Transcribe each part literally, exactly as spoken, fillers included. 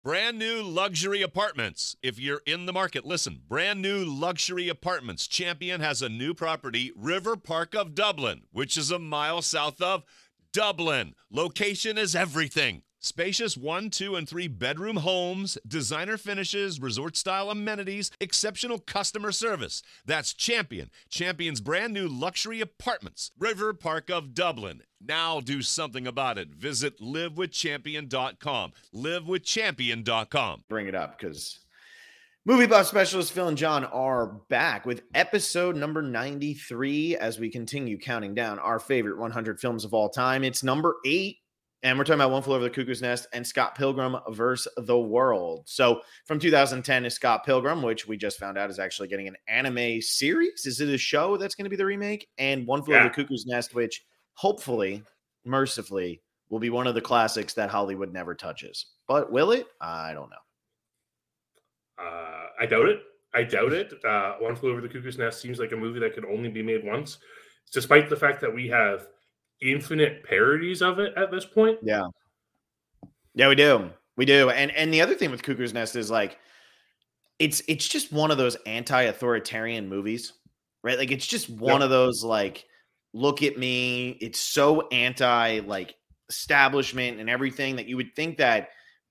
Brand new luxury apartments. If you're in the market, listen. Brand new luxury apartments. Champion has a new property, River Park of Dublin, which is a mile south of Dublin. Location is everything. Spacious one, two, and three bedroom homes, designer finishes, resort-style amenities, exceptional customer service. That's Champion. Champion's brand new luxury apartments. River Park of Dublin. Now do something about it. Visit live with champion dot com. live with champion dot com. Bring it up because Movie Buff Specialist Phil and John are back with episode number ninety-three as we continue counting down our favorite one hundred films of all time. It's number eight. And we're talking about One Flew Over the Cuckoo's Nest and Scott Pilgrim versus the World. So from two thousand ten is Scott Pilgrim, which we just found out is actually getting an anime series. Is it a show that's going to be the remake? And One Flew yeah. Over the Cuckoo's Nest, which hopefully, mercifully, will be one of the classics that Hollywood never touches. But will it? I don't know. Uh, I doubt it. I doubt it. Uh, One Flew Over the Cuckoo's Nest seems like a movie that could only be made once, despite the fact that we have infinite parodies of it at this point. Yeah. Yeah, we do. We do. And and the other thing with Cuckoo's Nest is like it's it's just one of those anti-authoritarian movies, right? Like it's just one yep. of those like look at me. It's so anti like establishment and everything that you would think that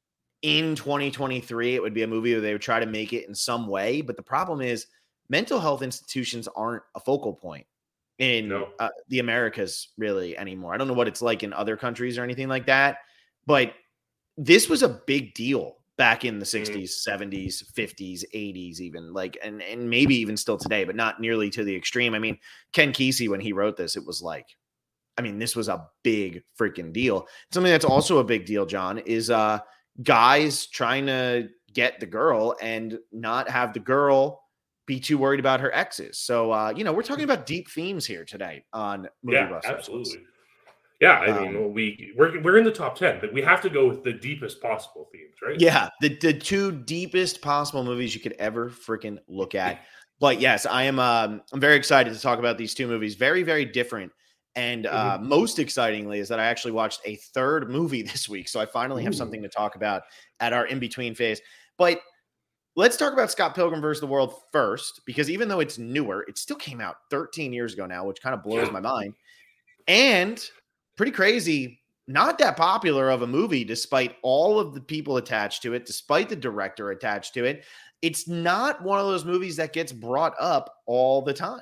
in twenty twenty-three it would be a movie where they would try to make it in some way, but the problem is mental health institutions aren't a focal point in no. uh, the Americas really anymore. I don't know what it's like in other countries or anything like that, but this was a big deal back in the sixties, mm. seventies, fifties, eighties, even like, and, and maybe even still today, but not nearly to the extreme. I mean, Ken Kesey, when he wrote this, it was like, I mean, this was a big freaking deal. Something that's also a big deal, John, is uh, guys trying to get the girl and not have the girl be too worried about her exes. So, uh, you know, we're talking about deep themes here today on Movie Yeah, Buff absolutely. Specialist. Yeah, I mean, um, we we're we're in the top ten, but we have to go with the deepest possible themes, right? Yeah, the the two deepest possible movies you could ever freaking look at. But yes, I am. Um, I'm very excited to talk about these two movies. Very, very different. And uh, mm-hmm. most excitingly is that I actually watched a third movie this week, so I finally have Ooh. something to talk about at our in between phase. But let's talk about Scott Pilgrim versus the World first, because even though it's newer, it still came out thirteen years ago now, which kind of blows yeah. my mind. And pretty crazy, not that popular of a movie, despite all of the people attached to it, despite the director attached to it. It's not one of those movies that gets brought up all the time.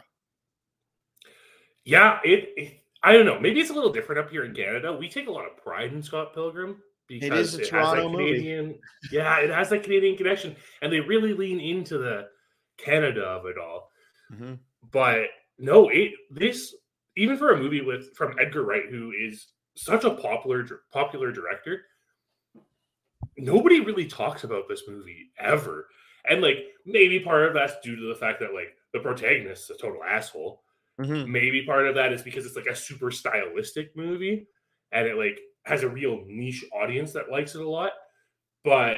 Yeah, it, it I don't know. Maybe it's a little different up here in Canada. We take a lot of pride in Scott Pilgrim. Because it is a it Toronto has that Canadian, movie. Yeah, it has that Canadian connection, and they really lean into the Canada of it all. Mm-hmm. But no, it this even for a movie with from Edgar Wright, who is such a popular popular director, nobody really talks about this movie ever. And like maybe part of that's due to the fact that like the protagonist is a total asshole. Mm-hmm. Maybe part of that is because it's like a super stylistic movie, and it like has a real niche audience that likes it a lot. But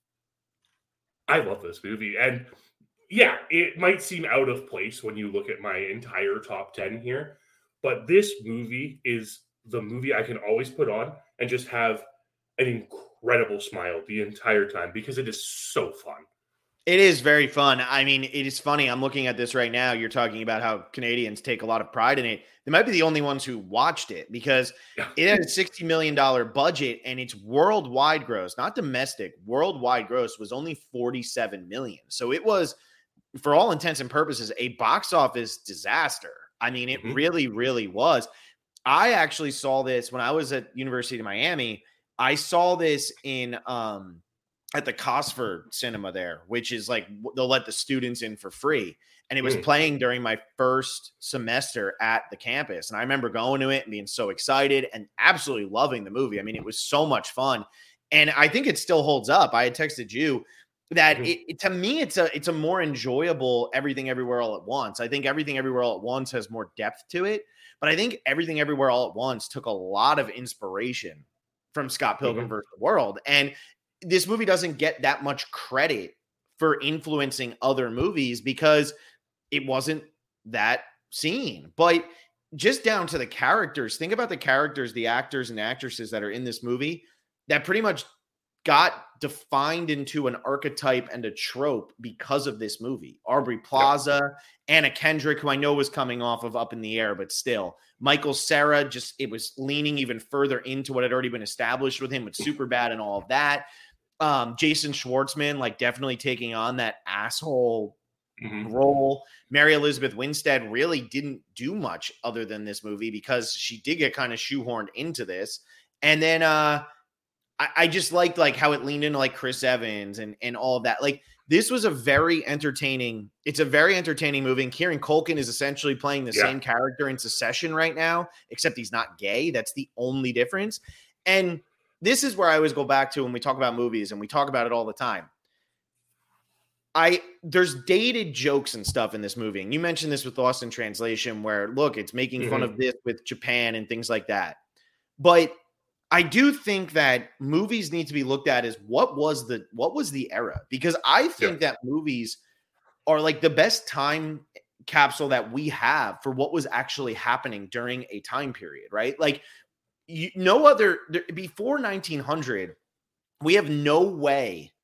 I love this movie. And yeah, it might seem out of place when you look at my entire top ten here, but this movie is the movie I can always put on and just have an incredible smile the entire time because it is so fun. It is very fun. I mean, it is funny. I'm looking at this right now. You're talking about how Canadians take a lot of pride in it. They might be the only ones who watched it because yeah. it had a sixty million dollars budget and its worldwide gross, not domestic, worldwide gross was only forty-seven million dollars. So it was, for all intents and purposes, a box office disaster. I mean, it mm-hmm. really, really was. I actually saw this when I was at University of Miami. I saw this in um, – at the Cosford Cinema there, which is like, they'll let the students in for free. And it was mm. playing during my first semester at the campus. And I remember going to it and being so excited and absolutely loving the movie. I mean, it was so much fun. And I think it still holds up. I had texted you that mm-hmm. it, it, to me, it's a, it's a more enjoyable Everything Everywhere All at Once. I think Everything Everywhere All at Once has more depth to it, but I think Everything Everywhere All at Once took a lot of inspiration from Scott Pilgrim mm-hmm. versus the World. And this movie doesn't get that much credit for influencing other movies because it wasn't that scene. But just down to the characters, think about the characters, the actors and actresses that are in this movie that pretty much got defined into an archetype and a trope because of this movie. Aubrey Plaza, yeah. Anna Kendrick, who I know was coming off of Up in the Air, but still. Michael Cera, just it was leaning even further into what had already been established with him with Superbad and all of that. Um, Jason Schwartzman, like definitely taking on that asshole mm-hmm. role. Mary Elizabeth Winstead really didn't do much other than this movie because she did get kind of shoehorned into this. And then uh, I, I just liked like how it leaned into like Chris Evans and, and all of that. Like this was a very entertaining, it's a very entertaining movie. And Kieran Culkin is essentially playing the yeah. same character in Succession right now, except he's not gay. That's the only difference. And this is where I always go back to when we talk about movies, and we talk about it all the time. I there's dated jokes and stuff in this movie. And you mentioned this with Lost in Translation, where look, it's making mm-hmm. fun of this with Japan and things like that. But I do think that movies need to be looked at as what was the what was the era? Because I think yeah. that movies are like the best time capsule that we have for what was actually happening during a time period, right? Like you, no other before nineteen hundred, we have no way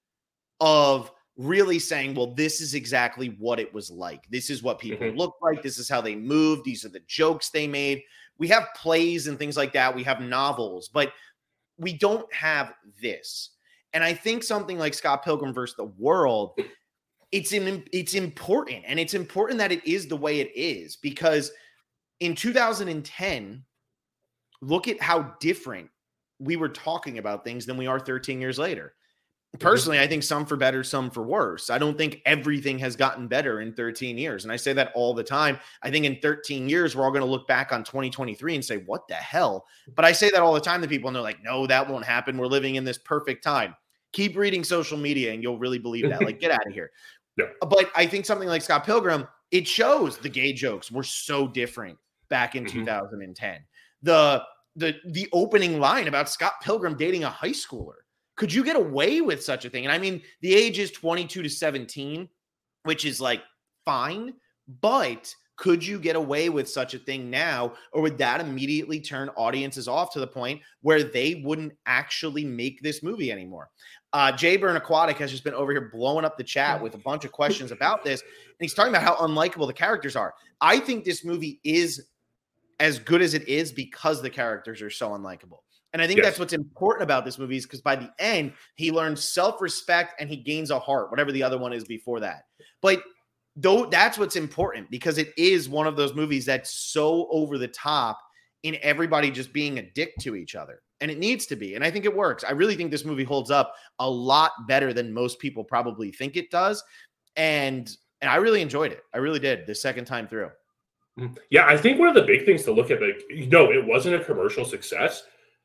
of really saying, well, this is exactly what it was like. This is what people mm-hmm. looked like. This is how they moved. These are the jokes they made. We have plays and things like that. We have novels, but we don't have this. And I think something like Scott Pilgrim versus the World, it's in, it's important. And it's important that it is the way it is, because in two thousand ten, look at how different we were talking about things than we are thirteen years later. Personally, I think some for better, some for worse. I don't think everything has gotten better in thirteen years. And I say that all the time. I think in thirteen years, we're all going to look back on twenty twenty-three and say, what the hell? But I say that all the time to people, and they're like, no, that won't happen. We're living in this perfect time. Keep reading social media and you'll really believe that. Like, get out of here. Yeah. But I think something like Scott Pilgrim, it shows the gay jokes were so different back in mm-hmm. two thousand ten. The, the, the opening line about Scott Pilgrim dating a high schooler. Could you get away with such a thing? And I mean, the age is twenty-two to seventeen, which is like fine, but could you get away with such a thing now? Or would that immediately turn audiences off to the point where they wouldn't actually make this movie anymore? Uh, Jay Burn Aquatic has just been over here blowing up the chat with a bunch of questions about this. And he's talking about how unlikable the characters are. I think this movie is as good as it is because the characters are so unlikable. And I think yes. that's what's important about this movie, is because by the end, he learns self-respect and he gains a heart, whatever the other one is before that. But though that's what's important, because it is one of those movies that's so over the top in everybody just being a dick to each other. And it needs to be. And I think it works. I really think this movie holds up a lot better than most people probably think it does. And, and I really enjoyed it. I really did the second time through. Yeah, I think one of the big things to look at, like, no, it wasn't a commercial success.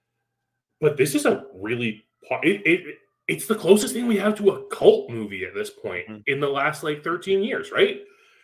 But this is a really it, it it's the closest thing we have to a cult movie at this point mm-hmm. in the last like thirteen years, right?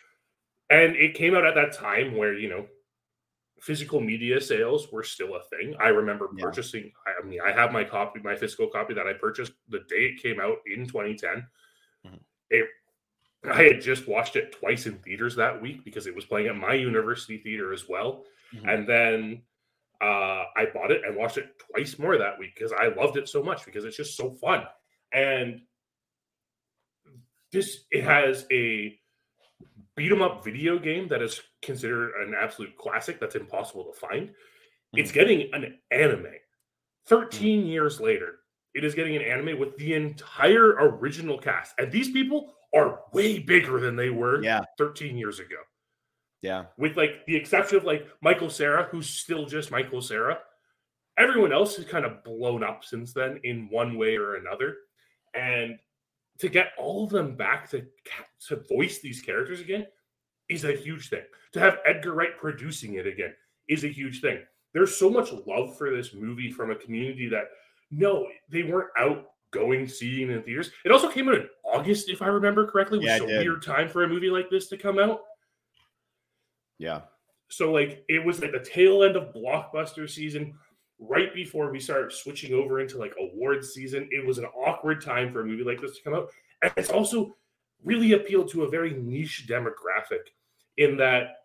And it came out at that time where, you know, physical media sales were still a thing. I remember yeah. purchasing, I mean, I have my copy, my physical copy that I purchased the day it came out in twenty ten. Mm-hmm. It I had just watched it twice in theaters that week because it was playing at my university theater as well. Mm-hmm. And then Uh, I bought it and watched it twice more that week because I loved it so much, because it's just so fun. And this, it has a beat 'em up video game that is considered an absolute classic that's impossible to find. Mm-hmm. It's getting an anime. thirteen mm-hmm. years later, it is getting an anime with the entire original cast. And these people are way bigger than they were yeah. thirteen years ago. Yeah. With like the exception of like Michael Cera, who's still just Michael Cera. Everyone else has kind of blown up since then in one way or another. And to get all of them back to, to voice these characters again is a huge thing. To have Edgar Wright producing it again is a huge thing. There's so much love for this movie from a community that, no, they weren't out going, seeing it in theaters. It also came out in August, if I remember correctly, which yeah, is a weird time for a movie like this to come out. Yeah. So, like, it was like the tail end of blockbuster season, right before we started switching over into, like, awards season. It was an awkward time for a movie like this to come out. And it's also really appealed to a very niche demographic in that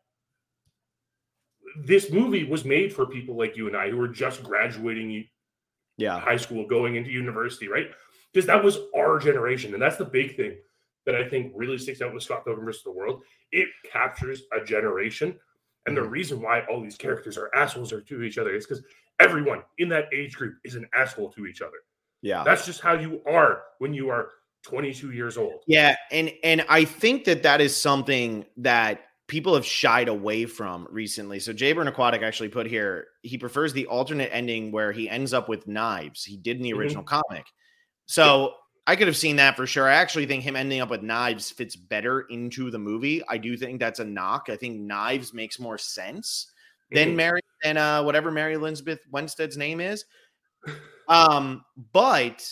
this movie was made for people like you and I who were just graduating yeah. high school, going into university, right? because that was our generation. And that's the big thing that I think really sticks out with Scott Pilgrim versus the World. It captures a generation. And the reason why all these characters are assholes are to each other is because everyone in that age group is an asshole to each other. Yeah. That's just how you are when you are twenty-two years old. Yeah. And, and I think that that is something that people have shied away from recently. So Jayburn Aquatic actually put here, he prefers the alternate ending where he ends up with knives. He did in the original mm-hmm. comic. So yeah. I could have seen that for sure. I actually think him ending up with knives fits better into the movie. I do think that's a knock. I think knives makes more sense mm-hmm. than Mary than uh, whatever Mary Elizabeth Winstead's name is. Um, but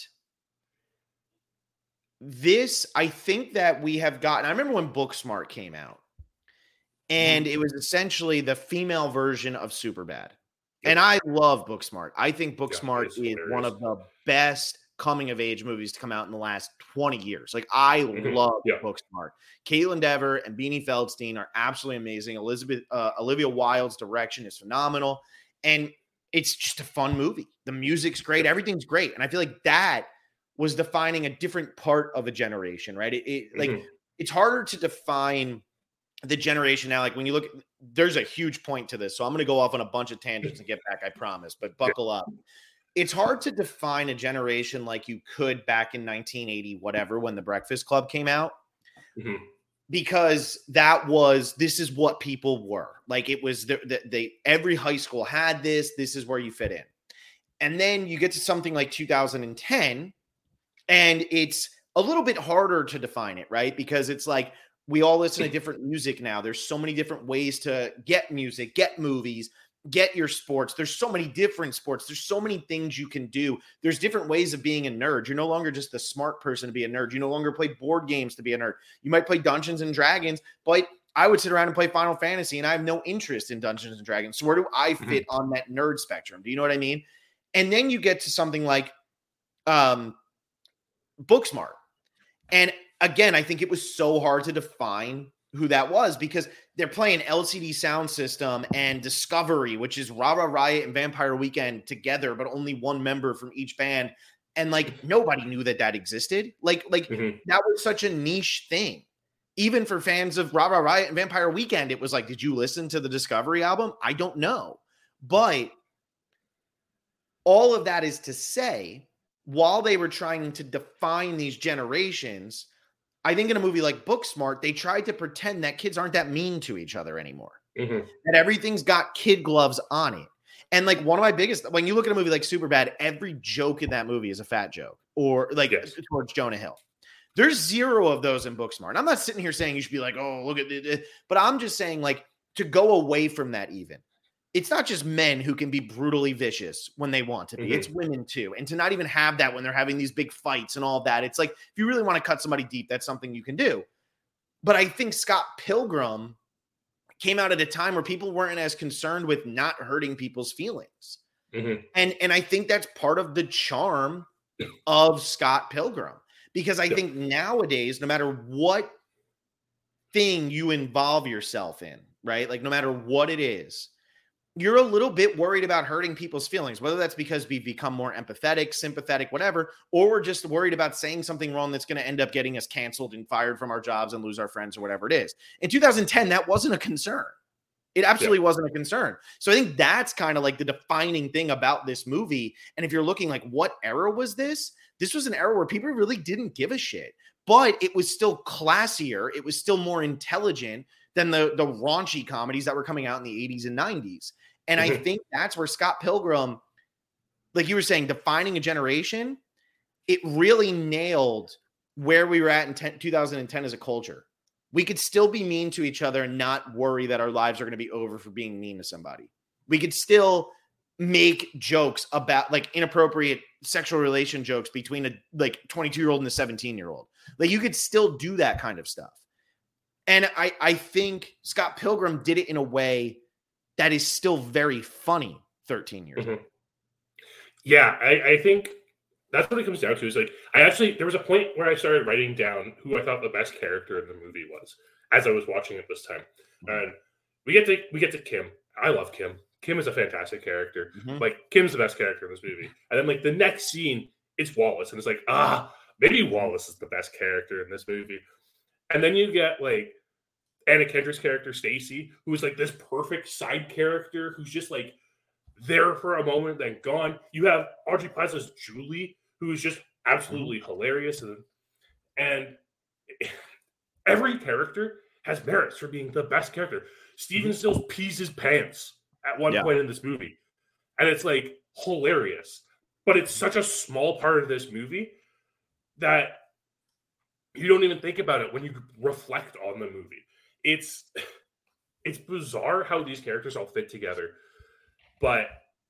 this, I think that we have gotten. I remember when Booksmart came out, and mm-hmm. it was essentially the female version of Superbad. Yeah. And I love Booksmart. I think Booksmart yeah, is hilarious. One of the best coming of age movies to come out in the last twenty years. Like I mm-hmm. love yeah. Booksmart. Caitlin Dever and Beanie Feldstein are absolutely amazing. Elizabeth uh, Olivia Wilde's direction is phenomenal, and it's just a fun movie. The music's great, everything's great, and I feel like that was defining a different part of a generation, right? It, it mm-hmm. like it's harder to define the generation now. Like when you look, there's a huge point to this, so I'm going to go off on a bunch of tangents and get back. I promise, but buckle up. It's hard to define a generation like you could back in nineteen eighty, whatever, when The Breakfast Club came out, mm-hmm. because that was, this is what people were. Like it was, the, the, they, every high school had this, this is where you fit in. And then you get to something like two thousand ten, and it's a little bit harder to define it, right? Because it's like, we all listen to different music now. There's so many different ways to get music, get movies, get your sports. There's so many different sports. There's so many things you can do. There's different ways of being a nerd. You're no longer just the smart person to be a nerd. You no longer play board games to be a nerd. You might play Dungeons and Dragons, but I would sit around and play Final Fantasy, and I have no interest in Dungeons and Dragons. So where do I fit mm-hmm. on that nerd spectrum? Do you know what I mean? And then you get to something like um, Booksmart. And again, I think it was so hard to define who that was because they're playing L C D Sound System and Discovery, which is Rah Rah Riot and Vampire Weekend together, but only one member from each band. And like, nobody knew that that existed. Like, like mm-hmm. that was such a niche thing. Even for fans of Rah Rah Riot and Vampire Weekend, it was like, did you listen to the Discovery album? I don't know. But all of that is to say, while they were trying to define these generations, I think in a movie like Booksmart, they tried to pretend that kids aren't that mean to each other anymore. Mm-hmm. That everything's got kid gloves on it. And like one of my biggest, when you look at a movie like Superbad, every joke in that movie is a fat joke or like yes. towards Jonah Hill. There's zero of those in Booksmart. And I'm not sitting here saying you should be like, oh, look at this. But I'm just saying like to go away from that even. It's not just men who can be brutally vicious when they want to be. Mm-hmm. It's women too. And to not even have that when they're having these big fights and all of that. It's like, if you really want to cut somebody deep, that's something you can do. But I think Scott Pilgrim came out at a time where people weren't as concerned with not hurting people's feelings. Mm-hmm. And, and I think that's part of the charm of Scott Pilgrim. Because I yeah. think nowadays, no matter what thing you involve yourself in, right? Like no matter what it is, you're a little bit worried about hurting people's feelings, whether that's because we've become more empathetic, sympathetic, whatever, or we're just worried about saying something wrong that's going to end up getting us canceled and fired from our jobs and lose our friends or whatever it is. In two thousand ten, that wasn't a concern. It absolutely yeah. wasn't a concern. So I think that's kind of like the defining thing about this movie. And if you're looking like, what era was this? This was an era where people really didn't give a shit, but it was still classier. It was still more intelligent than the, the raunchy comedies that were coming out in the eighties and nineties. And mm-hmm. I think that's where Scott Pilgrim, like you were saying, defining a generation, it really nailed where we were at in ten, two thousand ten as a culture. We could still be mean to each other and not worry that our lives are going to be over for being mean to somebody. We could still make jokes about like inappropriate sexual relation jokes between a like twenty-two year old and a seventeen year old. Like you could still do that kind of stuff. And I, I think Scott Pilgrim did it in a way that is still very funny thirteen years mm-hmm. ago. Yeah, I, I think that's what it comes down to is like, I actually, there was a point where I started writing down who I thought the best character in the movie was as I was watching it this time. Mm-hmm. And we get to, we get to Kim. I love Kim. Kim is a fantastic character. Mm-hmm. Like Kim's the best character in this movie. And then like the next scene it's Wallace, and it's like, ah, maybe Wallace is the best character in this movie. And then you get like Anna Kendrick's character Stacy, who is like this perfect side character who's just like there for a moment, then gone. You have Audrey Plaza's Julie, who is just absolutely mm-hmm. hilarious, and and every character has merits for being the best character. Steven mm-hmm. Stills pees his pants at one yeah. point in this movie, and it's like hilarious. But it's such a small part of this movie that you don't even think about it when you reflect on the movie. It's it's bizarre how these characters all fit together. But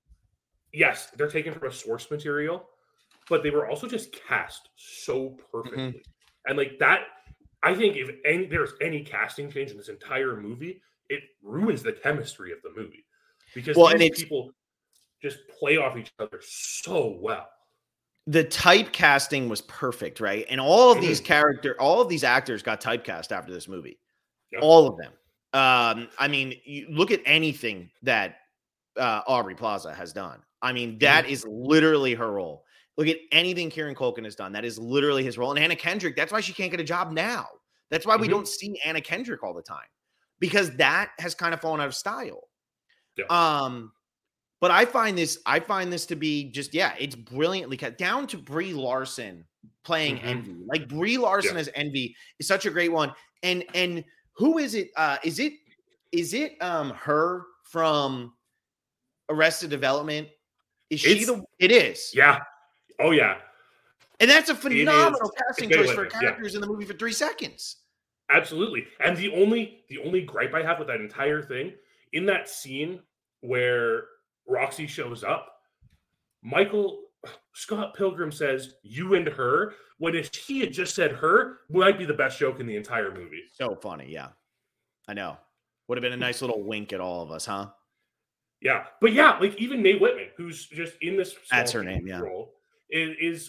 yes, they're taken from a source material, but they were also just cast so perfectly. Mm-hmm. And like that, I think if any, there's any casting change in this entire movie, it ruins the chemistry of the movie. Because well, these people just play off each other so well. The typecasting was perfect, right? And all of these character, all of these actors got typecast after this movie. Yep. All of them. Um, I mean, you look at anything that uh, Aubrey Plaza has done. I mean, that mm-hmm. is literally her role. Look at anything Kieran Culkin has done. That is literally his role. And Anna Kendrick, that's why she can't get a job now. That's why mm-hmm. we don't see Anna Kendrick all the time, because that has kind of fallen out of style. Yeah. Um, But I find this, I find this to be just, yeah, it's brilliantly cut down to Brie Larson playing mm-hmm. Envy. Like Brie Larson yeah. as Envy is such a great one. And and who is it? Uh, is it is it um her from Arrested Development? Is she it's, the? It is. Yeah. Oh yeah. And that's a phenomenal casting choice for characters yeah. in the movie for three seconds. Absolutely. And the only the only gripe I have with that entire thing, in that scene where Roxy shows up, Michael Scott Pilgrim says you and her, when if he had just said her, might be the best joke in the entire movie. So funny. Yeah, I know. Would have been a nice little wink at all of us, huh? Yeah. But yeah, like even Mae Whitman, who's just in this that's her name, yeah, role, is, is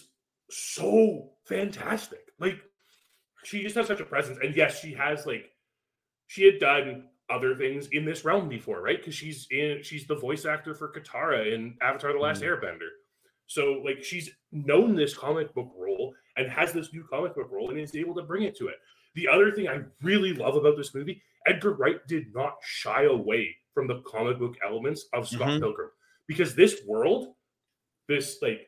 so fantastic. Like she just has such a presence. And yes, she has like she had done other things in this realm before, right? Because she's in she's the voice actor for Katara in Avatar: The Last mm. Airbender. So like she's known this comic book role and has this new comic book role and is able to bring it to it. The other thing I really love about this movie, Edgar Wright did not shy away from the comic book elements of Scott mm-hmm. Pilgrim, because this world, this like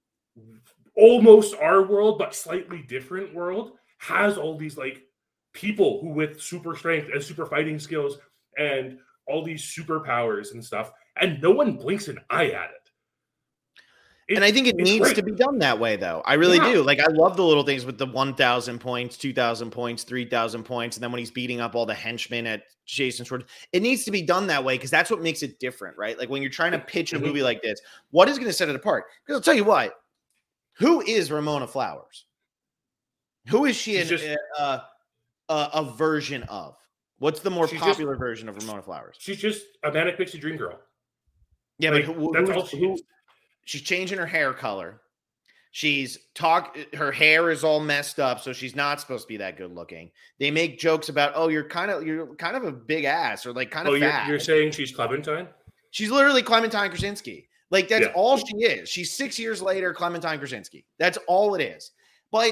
almost our world but slightly different world, has all these like people who with super strength and super fighting skills and all these superpowers and stuff, and no one blinks an eye at it. It, and I think it needs great. to be done that way, though. I really yeah. do. Like, I love the little things with the one thousand points, two thousand points, three thousand points. And then when he's beating up all the henchmen at Jason Schwartz, it needs to be done that way because that's what makes it different, right? Like, when you're trying to pitch a movie like this, what is going to set it apart? Because I'll tell you what, who is Ramona Flowers? Who is she in, just, uh, uh, a version of? What's the more popular just, version of Ramona Flowers? She's just a manic pixie dream girl. Yeah, like, but who, that's all she who, is. She's changing her hair color. She's talk. Her hair is all messed up, so she's not supposed to be that good looking. They make jokes about, oh, you're kind of you're kind of a big ass, or like kind of oh, fat. You're, you're saying she's Clementine? She's literally Clementine Krasinski. Like that's yeah. all she is. She's six years later, Clementine Krasinski. That's all it is. But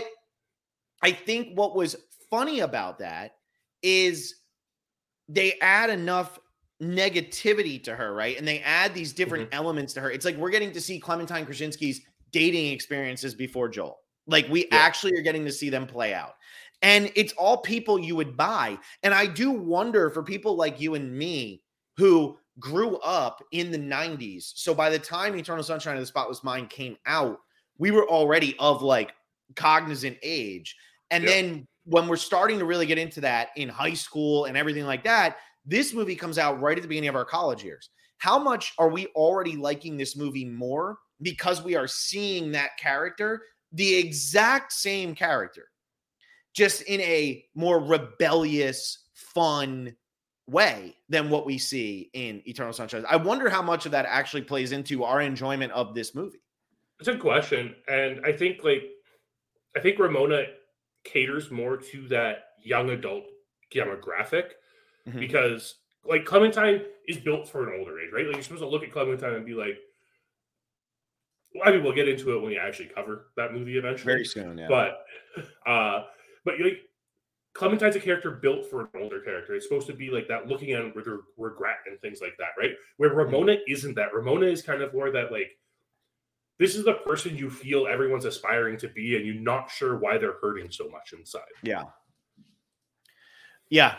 I think what was funny about that is they add enough negativity to her, right? And they add these different mm-hmm. elements to her. It's like we're getting to see Clementine Krasinski's dating experiences before Joel. Like we yeah. actually are getting to see them play out. And it's all people you would buy. And I do wonder for people like you and me who grew up in the nineties. So by the time Eternal Sunshine of the Spotless Mind came out, we were already of like cognizant age. And yeah. then when we're starting to really get into that in high school and everything like that, this movie comes out right at the beginning of our college years. How much are we already liking this movie more because we are seeing that character, the exact same character, just in a more rebellious, fun way than what we see in Eternal Sunshine? I wonder how much of that actually plays into our enjoyment of this movie. It's a question. And I think like, I think Ramona caters more to that young adult demographic. Mm-hmm. Because like Clementine is built for an older age, right? Like you're supposed to look at Clementine and be like, I mean, we'll get into it when we actually cover that movie eventually. Very soon, yeah. But, uh, but like Clementine's a character built for an older character. It's supposed to be like that, looking at it with regret and things like that, right? Where Ramona isn't that. Ramona is kind of more that like, this is the person you feel everyone's aspiring to be, and you're not sure why they're hurting so much inside. Yeah. Yeah.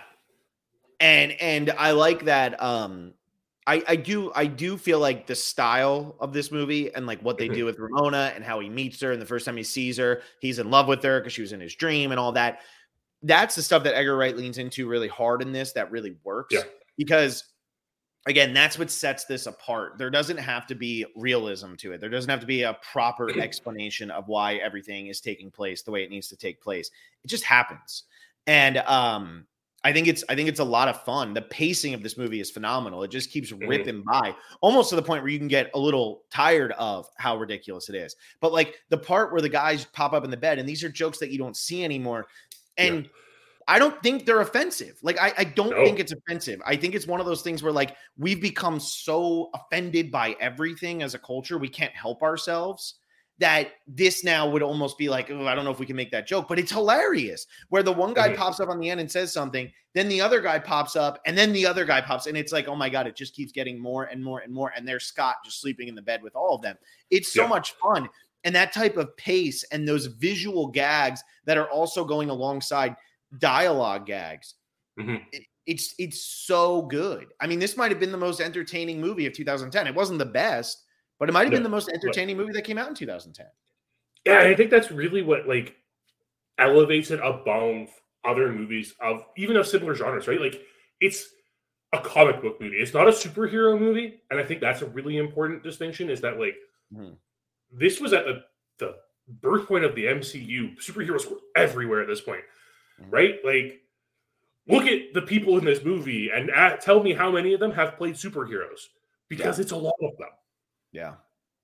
And and I like that. Um, I, I do I do feel like the style of this movie and like what they Mm-hmm. do with Ramona and how he meets her and the first time he sees her, he's in love with her because she was in his dream and all that. That's the stuff that Edgar Wright leans into really hard in this that really works. Yeah. Because again, that's what sets this apart. There doesn't have to be realism to it. There doesn't have to be a proper explanation of why everything is taking place the way it needs to take place. It just happens. And um, I think it's I think it's a lot of fun. The pacing of this movie is phenomenal. It just keeps Mhm. ripping by, almost to the point where you can get a little tired of how ridiculous it is. But like the part where the guys pop up in the bed, and these are jokes that you don't see anymore. And Yeah. I don't think they're offensive. Like, I, I don't No. think it's offensive. I think it's one of those things where, like, we've become so offended by everything as a culture, we can't help ourselves, that this now would almost be like, oh, I don't know if we can make that joke, but it's hilarious. Where the one guy Mhm. pops up on the end and says something, then the other guy pops up, and then the other guy pops, and it's like, oh my God, it just keeps getting more and more and more. And there's Scott just sleeping in the bed with all of them. It's so Yeah. much fun. And that type of pace and those visual gags that are also going alongside dialogue gags. Mhm. It, it's it's so good. I mean, this might have been the most entertaining movie of two thousand ten. It wasn't the best, but it might have No, been the most but- entertaining movie that came out in two thousand ten. Yeah, and I think that's really what like elevates it above other movies of even of similar genres, right? Like it's a comic book movie. It's not a superhero movie, and I think that's a really important distinction. Is that like Mhm. this was at the the birth point of the M C U. Superheroes were everywhere at this point, Mhm. right? Like look at the people in this movie and at, tell me how many of them have played superheroes, because it's a lot of them. Yeah.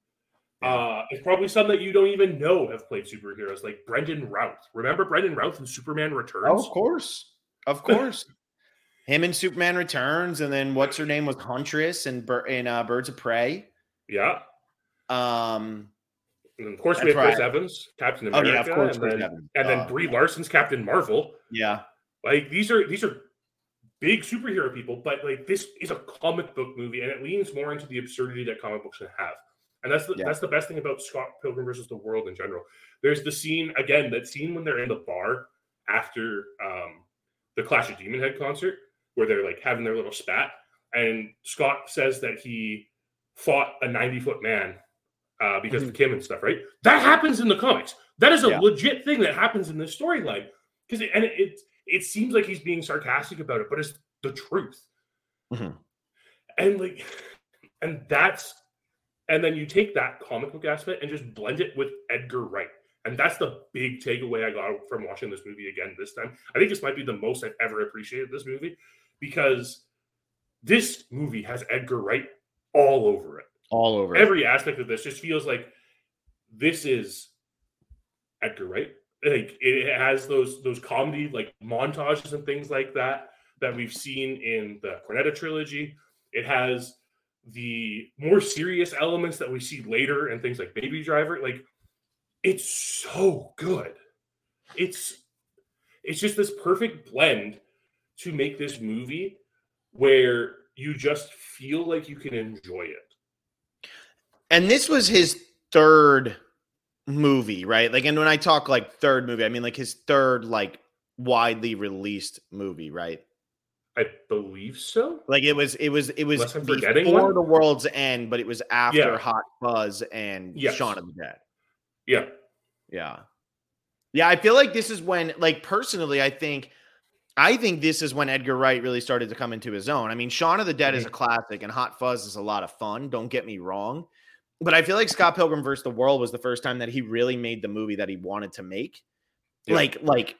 Uh, it's probably some that you don't even know have played superheroes, like Brendan Routh. Remember Brendan Routh in Superman Returns? Oh, of course. Of course. Him in Superman Returns, and then what's her name was Huntress and Bir- in uh, Birds of Prey. Yeah. Um, And of course, we That's have Chris right. Evans, Captain oh America, yeah, of course, and Chris then, Evans. and then Uh, Brie Larson's Captain Marvel. yeah, Like these are these are big superhero people, but like this is a comic book movie, and it leans more into the absurdity that comic books can have. And that's the Yeah. that's the best thing about Scott Pilgrim versus the World in general. There's the scene again, that scene when they're in the bar after um, the Clash of Demon Head concert, where they're like having their little spat, and Scott says that he fought a ninety foot man uh, because of Kim and stuff. Right? That happens in the comics. That is a Yeah. legit thing that happens in this storyline. Because it, and it, it it seems like he's being sarcastic about it, but it's the truth. Mhm. And like, and that's, and then you take that comic book aspect and just blend it with Edgar Wright, and that's the big takeaway I got from watching this movie again this time. I think this might be the most I've ever appreciated this movie, because this movie has Edgar Wright all over it. all over. it. Every aspect of this just feels like this is Edgar Wright. Like it has those those comedy like montages and things like that that we've seen in the Cornetto trilogy. It has the more serious elements that we see later and things like Baby Driver. Like it's so good. It's it's just this perfect blend to make this movie where you just feel like you can enjoy it. And this was his third movie, right? Like, and when I talk like third movie, I mean like his third like widely released movie, right? I believe so. Like it was, it was, it was Unless I'm forgetting before one? The World's End, but it was after Yeah. Hot Fuzz and Yes. Shaun of the Dead. Yeah. Yeah. Yeah. I feel like this is when, like, personally, I think, I think this is when Edgar Wright really started to come into his own. I mean, Shaun of the Dead is a classic and Hot Fuzz is a lot of fun. Don't get me wrong. But I feel like Scott Pilgrim versus the World was the first time that he really made the movie that he wanted to make. Yeah. Like, like,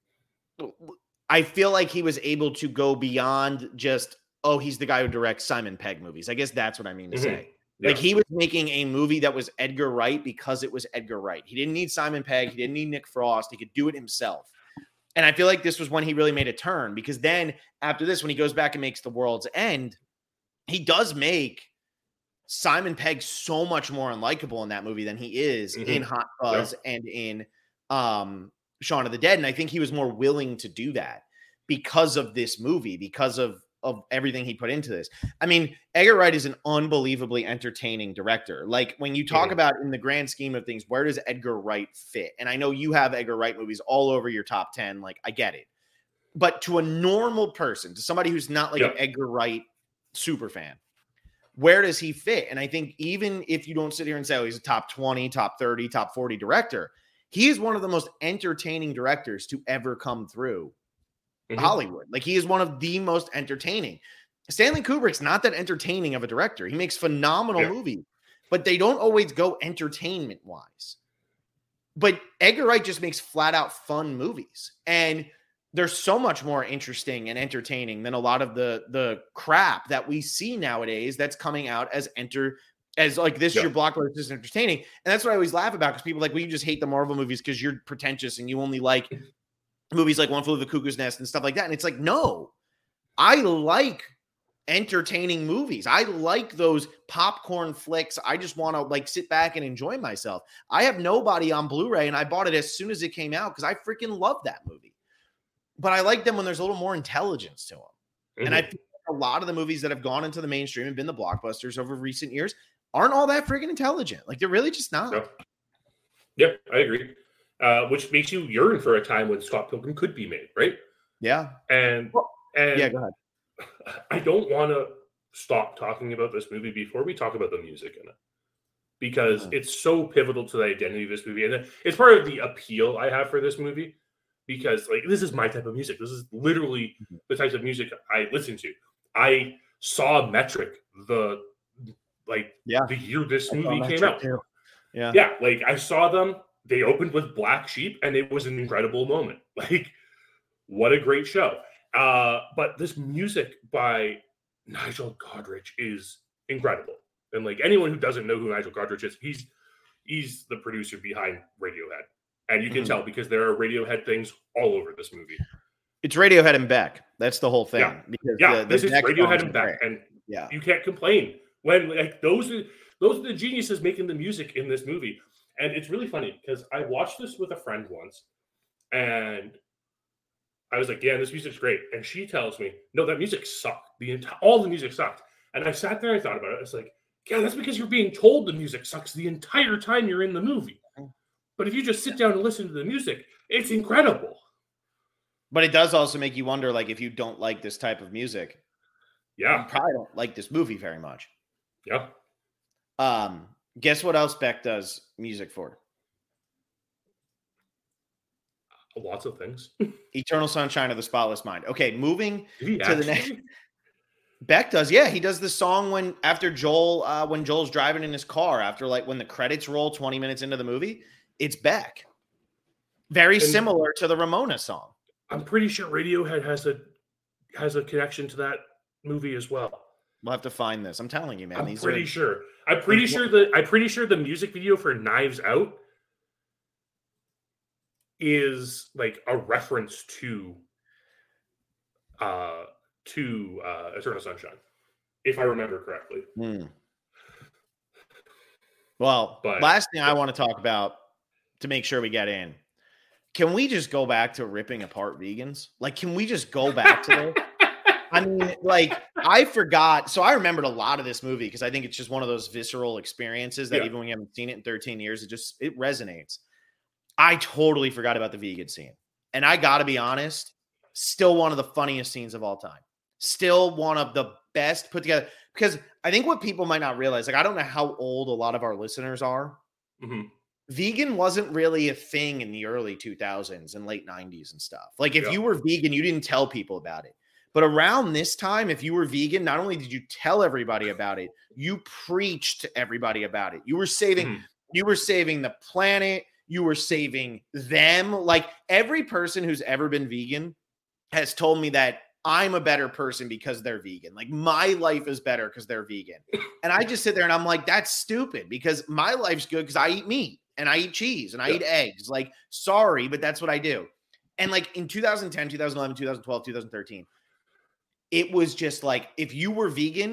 I feel like he was able to go beyond just, oh, he's the guy who directs Simon Pegg movies. I guess that's what I mean to Mhm. say. Yeah. Like he was making a movie that was Edgar Wright because it was Edgar Wright. He didn't need Simon Pegg. He didn't need Nick Frost. He could do it himself. And I feel like this was when he really made a turn, because then after this, when he goes back and makes The World's End, he does make Simon Pegg's so much more unlikable in that movie than he is Mhm. in Hot Fuzz Yeah. and in um, Shaun of the Dead. And I think he was more willing to do that because of this movie, because of of everything he put into this. I mean, Edgar Wright is an unbelievably entertaining director. Like when you talk Mhm. about in the grand scheme of things, where does Edgar Wright fit? And I know you have Edgar Wright movies all over your top ten. Like I get it. But to a normal person, to somebody who's not like Yeah. an Edgar Wright super fan, where does he fit? And I think even if you don't sit here and say, oh, he's a top twenty, top thirty, top forty director, he is one of the most entertaining directors to ever come through Mhm. Hollywood. Like he is one of the most entertaining. Stanley Kubrick's not that entertaining of a director. He makes phenomenal Yeah. movies, but they don't always go entertainment wise. But Edgar Wright just makes flat out fun movies. And they're so much more interesting and entertaining than a lot of the the crap that we see nowadays that's coming out as enter as like this Yeah. your blockbuster is entertaining. And that's what I always laugh about because people are like, well, you just hate the Marvel movies because you're pretentious and you only like movies like One Flew Over the Cuckoo's Nest and stuff like that. And it's like, no, I like entertaining movies. I like those popcorn flicks. I just want to like sit back and enjoy myself. I have Nobody on Blu-ray and I bought it as soon as it came out because I freaking love that movie. But I like them when there's a little more intelligence to them. Mhm. And I feel like a lot of the movies that have gone into the mainstream and been the blockbusters over recent years aren't all that freaking intelligent. Like they're really just not. No. Yeah, I agree. Uh, which makes you yearn for a time when Scott Pilgrim could be made, right? Yeah. And Well, and Yeah, go ahead. I don't want to stop talking about this movie before we talk about the music in it, because Mhm. it's so pivotal to the identity of this movie, and it's part of the appeal I have for this movie. Because like this is my type of music. This is literally Mhm. the types of music I listen to. I saw Metric the like Yeah. the year this I saw movie Metric came out. too. Yeah. Yeah, like I saw them. They opened with Black Sheep, and it was an incredible moment. Like, what a great show! Uh, but this music by Nigel Godrich is incredible. And like anyone who doesn't know who Nigel Godrich is, he's he's the producer behind Radiohead, and you can Mhm. tell because there are Radiohead things all over this movie. It's Radiohead and Beck. That's the whole thing. Yeah. Because Yeah, the, the this is Beck Radiohead songs and are Beck, great. and Yeah. you can't complain when like those are those are the geniuses making the music in this movie. And it's really funny because I watched this with a friend once, and I was like, "Yeah, this music's great," and she tells me, "No, that music sucked. The entire all the music sucked." And I sat there and thought about it. It's like, yeah, that's because you're being told the music sucks the entire time you're in the movie. But if you just sit down and listen to the music, it's incredible. But it does also make you wonder, like, if you don't like this type of music, you Yeah, probably don't like this movie very much. yeah. Um, guess what else Beck does music for? Lots of things. Eternal Sunshine of the Spotless Mind. Okay, moving Did he to the next. actually? Beck does, yeah. He does the song when after Joel, uh, when Joel's driving in his car, after like when the credits roll twenty minutes into the movie, it's Beck. Very And- similar to the Ramona song. I'm pretty sure Radiohead has a has a connection to that movie as well. We'll have to find this. I'm telling you, man. I'm these pretty are sure. I'm pretty These- sure that I'm pretty sure the music video for Knives Out is like a reference to uh to uh Eternal Sunshine, if I remember correctly. Hmm. Well, But- last thing I want to talk about to make sure we get in. Can we just go back to ripping apart vegans? Like, can we just go back to this? I mean, like, I forgot. So I remembered a lot of this movie because I think it's just one of those visceral experiences that Yeah. even when you haven't seen it in thirteen years, it just it resonates. I totally forgot about the vegan scene. And I gotta be honest, still one of the funniest scenes of all time. Still one of the best put together. Because I think what people might not realize, like, I don't know how old a lot of our listeners are. Mhm. Vegan wasn't really a thing in the early two thousands and late nineties and stuff. Like if Yeah. you were vegan, you didn't tell people about it. But around this time, if you were vegan, not only did you tell everybody about it, you preached to everybody about it. You were saving, Mhm. you were saving the planet, you were saving them. Like every person who's ever been vegan has told me that I'm a better person because they're vegan. Like my life is better because they're vegan. And I just sit there and I'm like, that's stupid because my life's good because I eat meat and I eat cheese and I Yeah. eat eggs. Like, sorry, but that's what I do. And like in two thousand ten, two thousand eleven, two thousand twelve, two thousand thirteen, it was just like if you were vegan,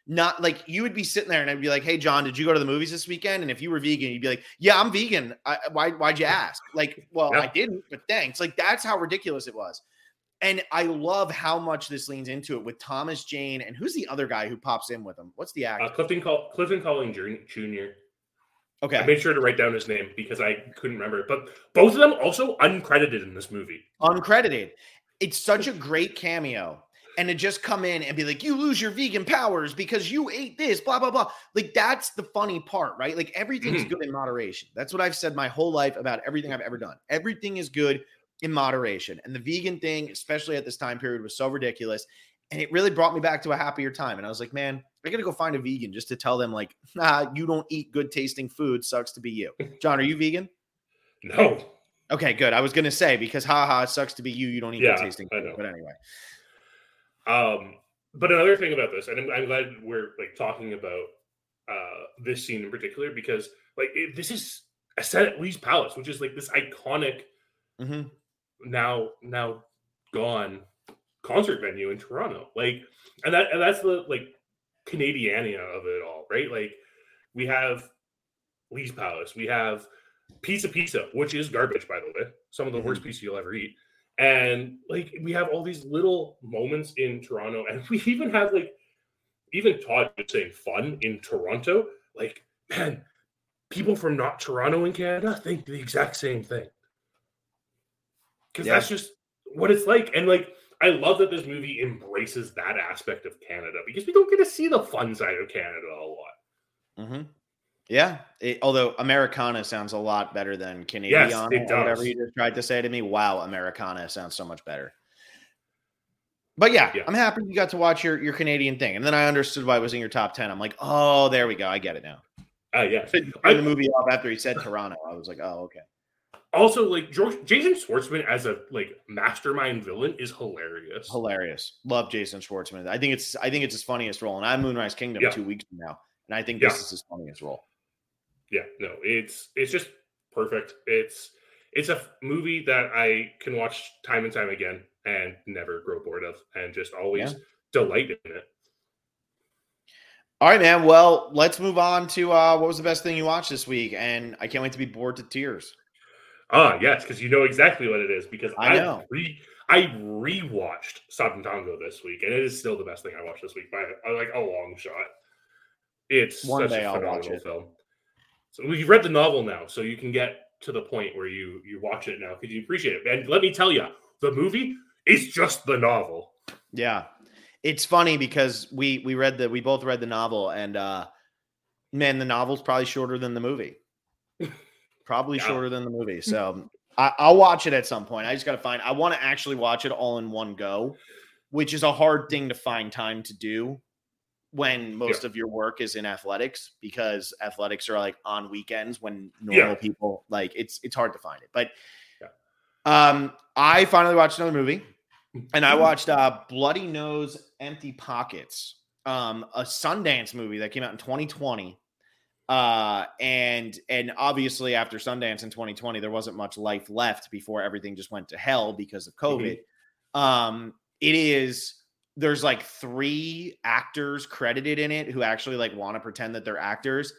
Not like you would be sitting there and I'd be like, hey, John, did you go to the movies this weekend? And if you were vegan, you'd be like, yeah, I'm vegan. I, why, why'd you ask? Like, well, Yeah. I didn't, but thanks. Like, that's how ridiculous it was. And I love how much this leans into it with Thomas Jane. And who's the other guy who pops in with him? What's the actor? Uh, Clifton, Col- Clifton Colling Junior Okay. I made sure to write down his name because I couldn't remember it. But both of them also uncredited in this movie. Uncredited. It's such a great cameo. And to just come in and be like, you lose your vegan powers because you ate this, blah, blah, blah. Like, that's the funny part, right? Like, everything's Mhm. good in moderation. That's what I've said my whole life about everything I've ever done. Everything is good in moderation. And the vegan thing, especially at this time period, was so ridiculous. And it really brought me back to a happier time. And I was like, man, I got to go find a vegan just to tell them, like, nah, you don't eat good tasting food. Sucks to be you. John, are you vegan? No. Okay, good. I was going to say, because haha, it sucks to be you. You don't eat Yeah, good tasting I food. know. But anyway. Um, but another thing about this, and I'm, I'm glad we're like talking about uh, this scene in particular, because like it, this is a set at Lee's Palace, which is like this iconic, Mm-hmm. now now gone concert venue in Toronto. Like, and that and that's the like Canadiania of it all, right? Like, we have Lee's Palace, we have Pizza Pizza, which is garbage, by the way, some of the Mhm. worst pizza you'll ever eat. And like we have all these little moments in Toronto, and we even have like even Todd was saying fun in Toronto. Like, man, people from not Toronto in Canada think the exact same thing. Because Yeah. that's just what it's like. And like I love that this movie embraces that aspect of Canada because we don't get to see the fun side of Canada a lot. Mm-hmm. Yeah. It, although Americana sounds a lot better than Canadian, Yes, it or whatever does. you just tried to say to me. Wow, Americana sounds so much better. But yeah, Yeah. I'm happy you got to watch your, your Canadian thing. And then I understood why it was in your top ten. I'm like, oh, there we go. I get it now. Uh, yeah. Turn I- the movie off after he said Toronto. I was like, oh, okay. Also, like George, Jason Schwartzman as a like mastermind villain is hilarious. Hilarious. Love Jason Schwartzman. I think it's I think it's his funniest role. And I'm Moonrise Kingdom Yeah. two weeks from now. And I think Yeah. this is his funniest role. Yeah, no, it's it's just perfect. It's it's a f- movie that I can watch time and time again and never grow bored of, and just always Yeah. delight in it. All right, man. Well, let's move on to uh, what was the best thing you watched this week? And I can't wait to be bored to tears. Ah, yes, because you know exactly what it is. Because I I know. re I rewatched Sabantango this week, and it is still the best thing I watched this week by uh, like a long shot. It's One such day a I'll watch phenomenal it. film. So we've read the novel now, so you can get to the point where you you watch it now because you appreciate it. And let me tell you, the movie is just the novel. Yeah. It's funny because we we read the we both read the novel, and uh man, the novel's probably shorter than the movie. Probably Yeah. shorter than the movie. So I, I'll watch it at some point. I just gotta find I want to actually watch it all in one go, which is a hard thing to find time to do when most of your work is in athletics, because athletics are like on weekends when normal Yeah. people like it's it's hard to find it. But Yeah. um I finally watched another movie. And I watched uh, Bloody Nose, Empty Pockets, um, a Sundance movie that came out in twenty twenty. Uh, and and obviously after Sundance in twenty twenty, there wasn't much life left before everything just went to hell because of COVID. Um, it is there's like three actors credited in it who actually like want to pretend that they're actors.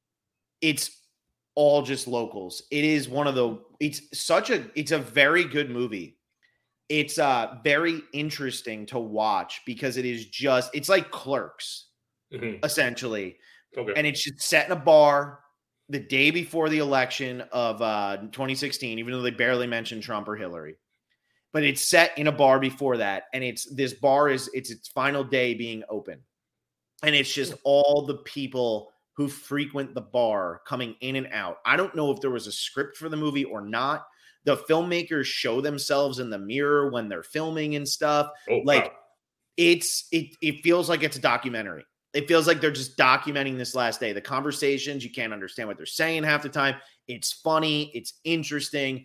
It's all just locals. It is one of the it's such a it's a very good movie. It's uh very interesting to watch because it is just it's like Clerks Mhm. essentially, Okay. and it's just set in a bar the day before the election of uh twenty sixteen, even though they barely mentioned Trump or Hillary. But it's set in a bar before that, and it's this bar is it's its final day being open, and it's just all the people who frequent the bar coming in and out. I don't know if there was a script for the movie or not. The filmmakers show themselves in the mirror when they're filming and stuff. oh, like wow. it's it it feels like it's a documentary. It feels like they're just documenting this last day. The conversations, you can't understand what they're saying half the time. It's funny, it's interesting.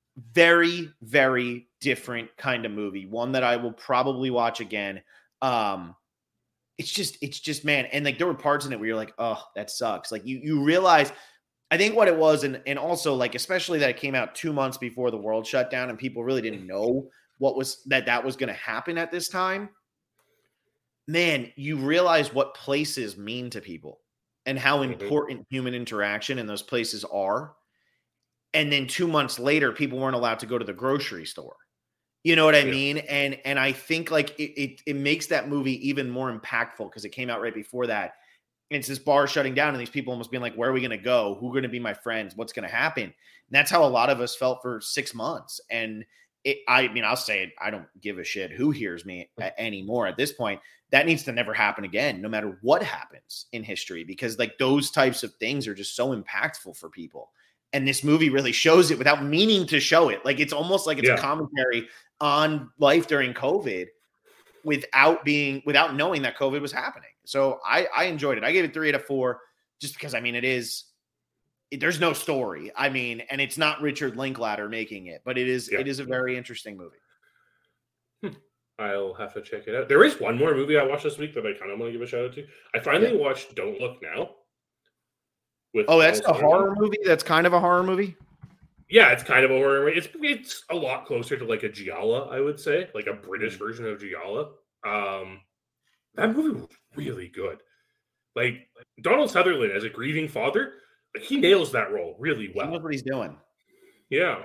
Very, very different kind of movie. One that I will probably watch again. Um it's just it's just man, and like there were parts in it where you're like, "Oh, that sucks." Like you you realize I think what it was, and, and also like, especially that it came out two months before the world shut down and people really didn't know what was that that was going to happen at this time. man, you realize what places mean to people and how Mhm. important human interaction in those places are. And then two months later, people weren't allowed to go to the grocery store. You know what I Yeah. mean? And and I think like it it, it makes that movie even more impactful because it came out right before that. And it's this bar shutting down, and these people almost being like, "Where are we going to go? Who are going to be my friends? What's going to happen?" And that's how a lot of us felt for six months. And it, I mean, I'll say it, I don't give a shit who hears me a- anymore at this point. That needs to never happen again, no matter what happens in history, because like those types of things are just so impactful for people. And this movie really shows it without meaning to show it. Like it's almost like it's Yeah. a commentary on life during COVID without being without knowing that COVID was happening. So I I enjoyed it. I gave it three out of four just because I mean it is it, there's no story. I mean, and it's not Richard Linklater making it, but it is Yeah. it is a very interesting movie. I'll have to check it out. There is one more movie I watched this week that I kind of want to give a shout out to. I finally Yeah. watched Don't Look Now. With Oh, that's a Donald Sutherland. horror movie. That's kind of a horror movie. Yeah, it's kind of a horror movie. It's it's a lot closer to like a Gialla, I would say, like a British Mm. version of Gialla. Um, that movie was really good. Like Donald Sutherland as a grieving father, like he nails that role really He knows well. what he's doing. Yeah,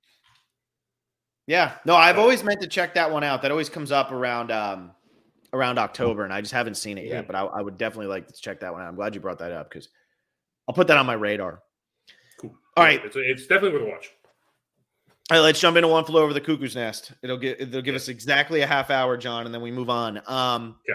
Yeah. No, I've always meant to check that one out. That always comes up around um around October, and I just haven't seen it yet. Mhm. But I, I would definitely like to check that one out. I'm glad you brought that up because I'll put that on my radar. cool. All right. it's it's definitely worth a watch. All right, let's jump into One Flew Over the Cuckoo's Nest. It'll get it'll give us exactly a half hour, John, and then we move on. Um, Yeah.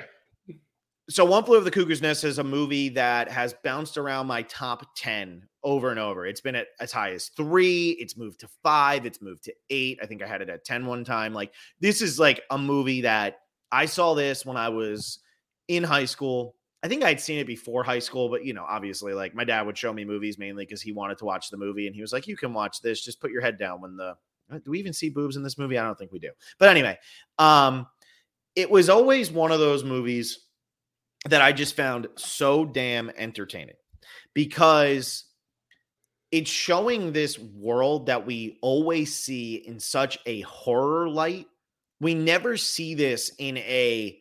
So One Flew Over the Cuckoo's Nest is a movie that has bounced around my top ten over and over. It's been at as high as three. It's moved to five. It's moved to eight. I think I had it at ten one time. Like this is like a movie that I saw this when I was in high school. I think I'd seen it before high school, but you know, obviously, like my dad would show me movies mainly because he wanted to watch the movie, and he was like, "You can watch this. Just put your head down when the." Do we even see boobs in this movie? I don't think we do. But anyway, um, it was always one of those movies that I just found so damn entertaining because it's showing this world that we always see in such a horror light. We never see this in a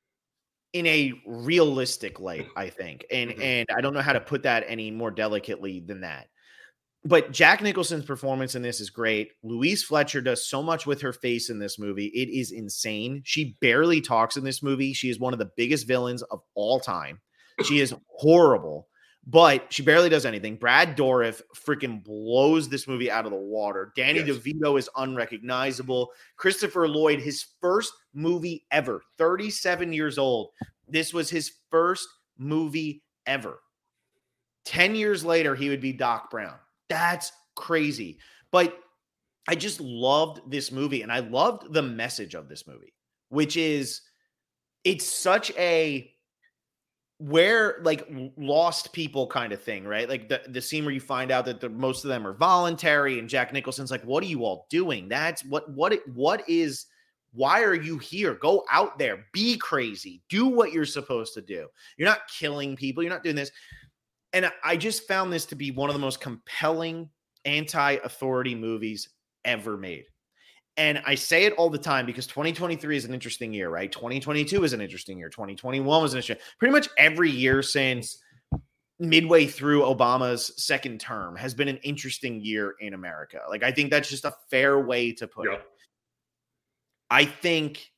in a realistic light, I think. And Mhm. and I don't know how to put that any more delicately than that. But Jack Nicholson's performance in this is great. Louise Fletcher does so much with her face in this movie. It is insane. She barely talks in this movie. She is one of the biggest villains of all time. She is horrible, but she barely does anything. Brad Dourif freaking blows this movie out of the water. Danny Yes. DeVito is unrecognizable. Christopher Lloyd, his first movie ever, thirty-seven years old. This was his first movie ever. ten years later, he would be Doc Brown. That's crazy. But I just loved this movie, and I loved the message of this movie, which is it's such a where like lost people kind of thing, right? Like the, the scene where you find out that the, most of them are voluntary, and Jack Nicholson's like, "What are you all doing? That's what what it, what is why are you here? Go out there, be crazy, do what you're supposed to do. You're not killing people, you're not doing this." And I just found this to be one of the most compelling anti-authority movies ever made. And I say it all the time because twenty twenty-three is an interesting year, right? twenty twenty-two is an interesting year. twenty twenty-one was an interesting. Pretty much every year since midway through Obama's second term has been an interesting year in America. Like, I think that's just a fair way to put Yeah. it. I think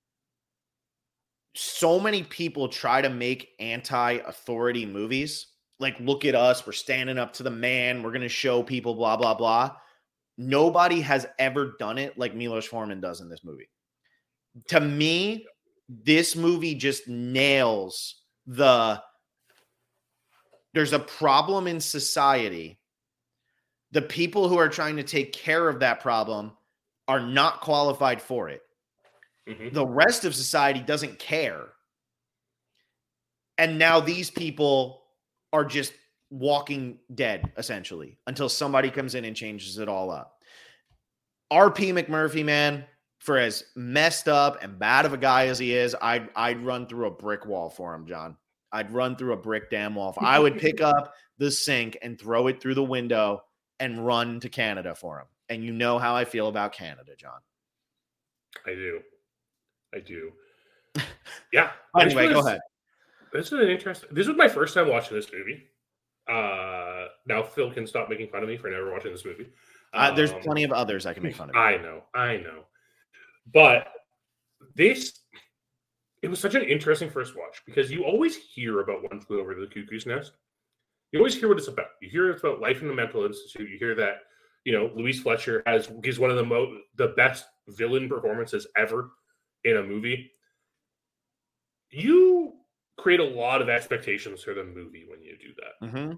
so many people try to make anti-authority movies. Like, look at us. We're standing up to the man. We're going to show people blah, blah, blah. Nobody has ever done it like Milos Forman does in this movie. To me, this movie just nails the there's a problem in society. The people who are trying to take care of that problem are not qualified for it. Mhm. The rest of society doesn't care. And now these people are just walking dead, essentially, until somebody comes in and changes it all up. R P McMurphy, man, for as messed up and bad of a guy as he is, I'd, I'd run through a brick wall for him, John. I'd run through a brick damn wall. I would pick up the sink and throw it through the window and run to Canada for him. And you know how I feel about Canada, John. I do. I do. Yeah. Anyway, this go was, ahead. This is an interesting. This was my first time watching this movie. Uh, now Phil can stop making fun of me for never watching this movie. Uh, there's Um, plenty of others I can make fun of. I know, I know. But this, it was such an interesting first watch because you always hear about One Flew Over the Cuckoo's Nest. You always hear what it's about. You hear it's about life in the mental institute. You hear that, you know, Louise Fletcher has gives one of the mo- the best villain performances ever in a movie. You create a lot of expectations for the movie when you do that. Mm-hmm.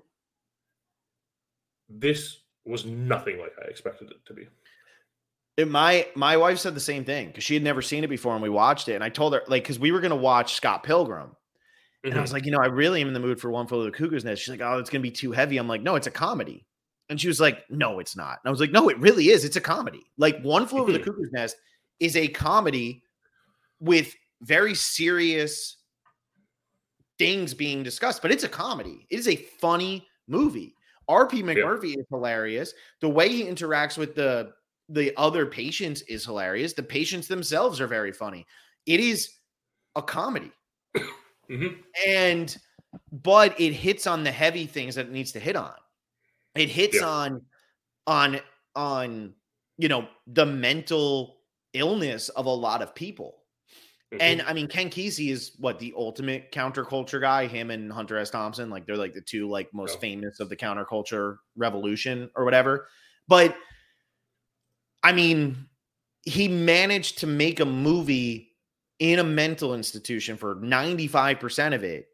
This was nothing like I expected it to be. It, my my wife said the same thing because she had never seen it before, and we watched it. And I told her, like, because we were going to watch Scott Pilgrim. And Mm-hmm. I was like, you know, I really am in the mood for One Flew Over the Cuckoo's Nest. She's like, oh, it's going to be too heavy. I'm like, no, it's a comedy. And she was like, no, it's not. And I was like, no, it really is. It's a comedy. Like One Flew Over the Cuckoo's Nest is a comedy with very serious things being discussed, but it's a comedy. It is a funny movie. R P McMurphy yeah. is hilarious. The way he interacts with the the other patients is hilarious. The patients themselves are very funny. It is a comedy. Mm-hmm. And but it hits on the heavy things that it needs to hit on. It hits yeah. on on on you know the mental illness of a lot of people. Mm-hmm. And I mean, Ken Kesey is what the ultimate counterculture guy. Him and Hunter S. Thompson, like they're like the two like most oh. famous of the counterculture revolution or whatever. But I mean, he managed to make a movie in a mental institution for ninety-five percent of it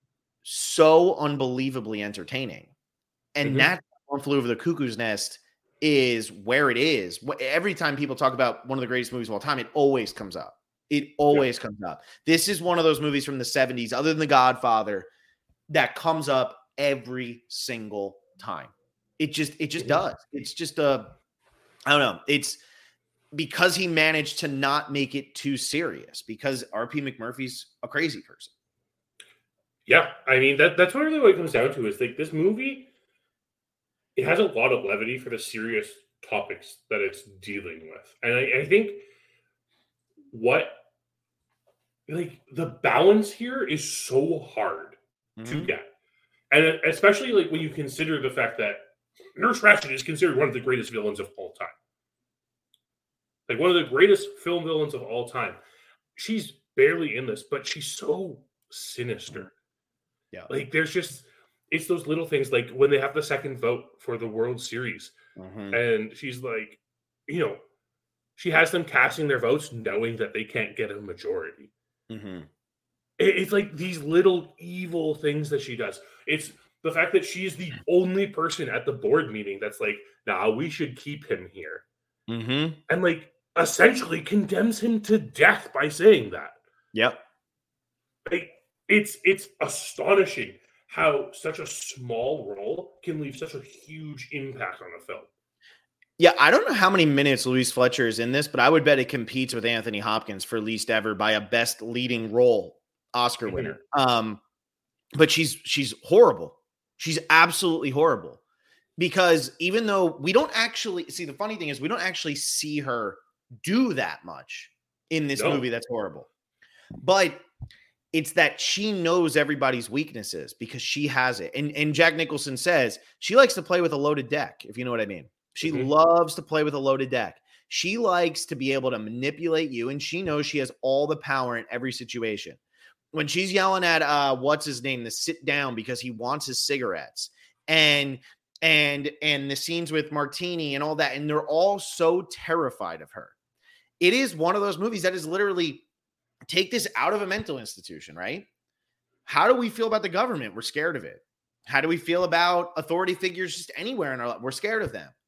so unbelievably entertaining. And mm-hmm. that's One Flew Over the Cuckoo's Nest is where it is. Every time people talk about one of the greatest movies of all time, it always comes up. It always yeah. comes up. This is one of those movies from the seventies, other than The Godfather, that comes up every single time. It just, it just mm-hmm. does. It's just a, I don't know. It's because he managed to not make it too serious because R P McMurphy's a crazy person. Yeah. I mean, that that's really what it comes down to is like this movie, it has a lot of levity for the serious topics that it's dealing with. And I, I think what, like, the balance here is so hard mm-hmm. to get. And especially, like, when you consider the fact that Nurse Ratched is considered one of the greatest villains of all time. Like, one of the greatest film villains of all time. She's barely in this, but she's so sinister. Yeah. Like, there's just, it's those little things, like, when they have the second vote for the World Series, mm-hmm. and she's like, you know, she has them casting their votes knowing that they can't get a majority. Mm-hmm. It's like these little evil things that she does. It's the fact that she is the only person at the board meeting that's like, nah, we should keep him here. Mm-hmm. And like essentially condemns him to death by saying that. Yep. Like it's it's astonishing how such a small role can leave such a huge impact on a film. Yeah, I don't know how many minutes Louise Fletcher is in this, but I would bet it competes with Anthony Hopkins for least ever by a best leading role Oscar mm-hmm. winner. Um, but she's she's horrible. She's absolutely horrible. Because even though we don't actually see, the funny thing is we don't actually see her do that much in this no. movie that's horrible. But it's that she knows everybody's weaknesses because she has it. And, and Jack Nicholson says she likes to play with a loaded deck, if you know what I mean. She mm-hmm. loves to play with a loaded deck. She likes to be able to manipulate you, and she knows she has all the power in every situation. When she's yelling at uh, what's his name to sit down because he wants his cigarettes, and and and the scenes with Martini and all that, and they're all so terrified of her. It is one of those movies that is literally take this out of a mental institution, right? How do we feel about the government? We're scared of it. How do we feel about authority figures just anywhere in our life? We're scared of them.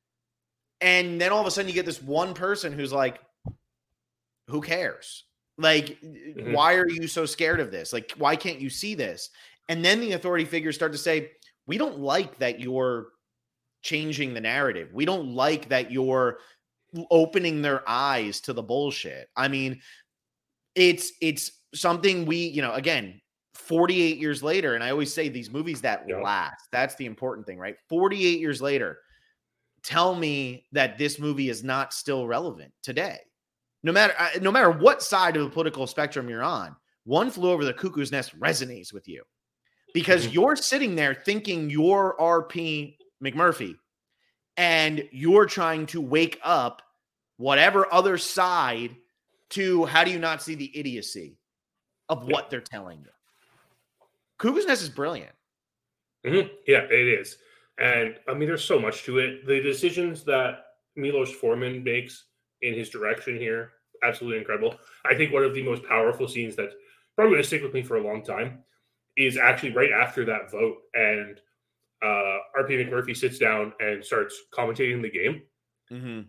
And then all of a sudden you get this one person who's like, who cares? Like, mm-hmm. why are you so scared of this? Like, why can't you see this? And then the authority figures start to say, we don't like that you're changing the narrative. We don't like that you're opening their eyes to the bullshit. I mean, it's, it's something we, you know, again, forty-eight years later, and I always say these movies that yeah. last, that's the important thing, right? forty-eight years later, tell me that this movie is not still relevant today. No matter, no matter what side of the political spectrum you're on, One Flew Over the Cuckoo's Nest resonates with you because Mhm. you're sitting there thinking you're R P McMurphy and you're trying to wake up whatever other side to how do you not see the idiocy of what they're telling you. Cuckoo's Nest is brilliant. Mm-hmm. Yeah, it is. And I mean, there's so much to it. The decisions that Milos Forman makes in his direction here, absolutely incredible. I think one of the most powerful scenes that's probably going to stick with me for a long time is actually right after that vote. And uh, R P McMurphy sits down and starts commentating the game. Mm-hmm.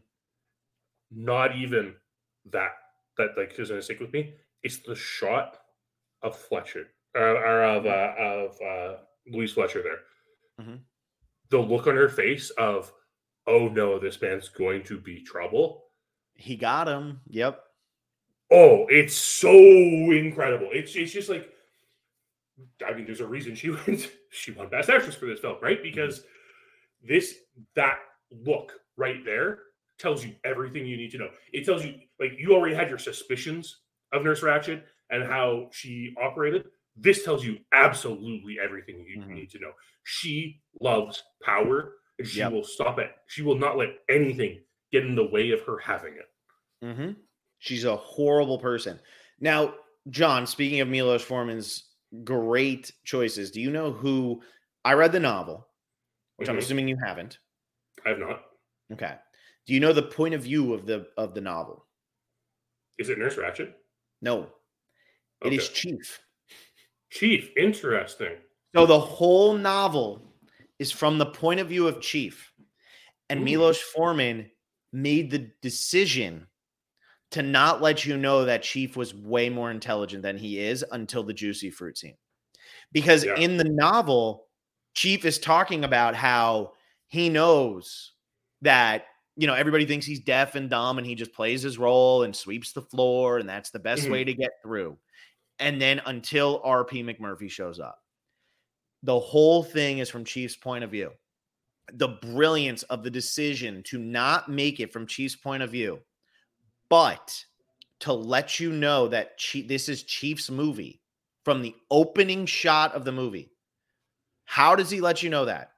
Not even that, that like is going to stick with me. It's the shot of Fletcher, or, or of, uh, of uh, Louise Fletcher there. Mm-hmm. The look on her face of, oh no, this man's going to be trouble. He got him. Yep. Oh, it's so incredible. It's it's just like, I mean, there's a reason she went she won Best Actress for this film, right? Because this that look right there tells you everything you need to know. It tells you, like, you already had your suspicions of Nurse Ratched and how she operated. This tells you absolutely everything you mm-hmm. need to know. She loves power, and she yep. will stop it. She will not let anything get in the way of her having it. Mm-hmm. She's a horrible person. Now, John, speaking of Milos Forman's great choices, do you know who I read the novel, which mm-hmm. I'm assuming you haven't? I have not. Okay. Do you know the point of view of the of the novel? Is it Nurse Ratched? No. Okay. It is Chief. Chief, interesting. So the whole novel is from the point of view of Chief. And Ooh. Milos Forman made the decision to not let you know that Chief was way more intelligent than he is until the juicy fruit scene. Because yeah. in the novel, Chief is talking about how he knows that, you know, everybody thinks he's deaf and dumb and he just plays his role and sweeps the floor and that's the best mm-hmm. way to get through. And then until R P McMurphy shows up. The whole thing is from Chief's point of view. The brilliance of the decision to not make it from Chief's point of view, but to let you know that Chief, this is Chief's movie from the opening shot of the movie. How does he let you know that?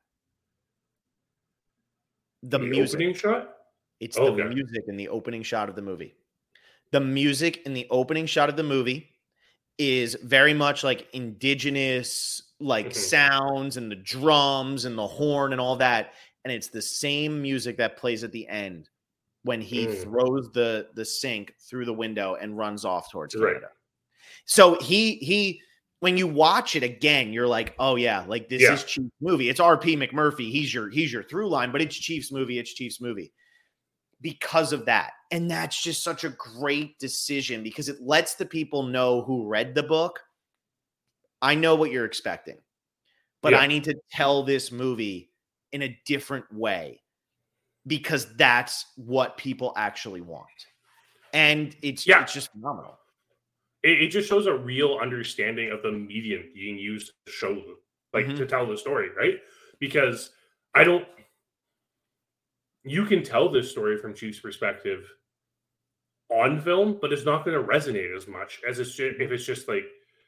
The, the music. Opening shot? It's oh, the okay. music in the opening shot of the movie. The music in the opening shot of the movie is very much like indigenous, like mm-hmm. sounds and the drums and the horn and all that. And it's the same music that plays at the end when he mm. throws the, the sink through the window and runs off towards Canada. Right. So he, he, when you watch it again, you're like, oh yeah, like this yeah. is Chief's movie. It's R P McMurphy. He's your, he's your through line, but it's Chief's movie. It's Chief's movie because of that. And that's just such a great decision because it lets the people know who read the book. I know what you're expecting, but yeah. I need to tell this movie in a different way because that's what people actually want. And it's, yeah. it's just phenomenal. It, it just shows a real understanding of the medium being used to show, like mm-hmm. to tell the story, right? Because I don't, you can tell this story from Chief's perspective on film, but it's not going to resonate as much as it's just, if it's just like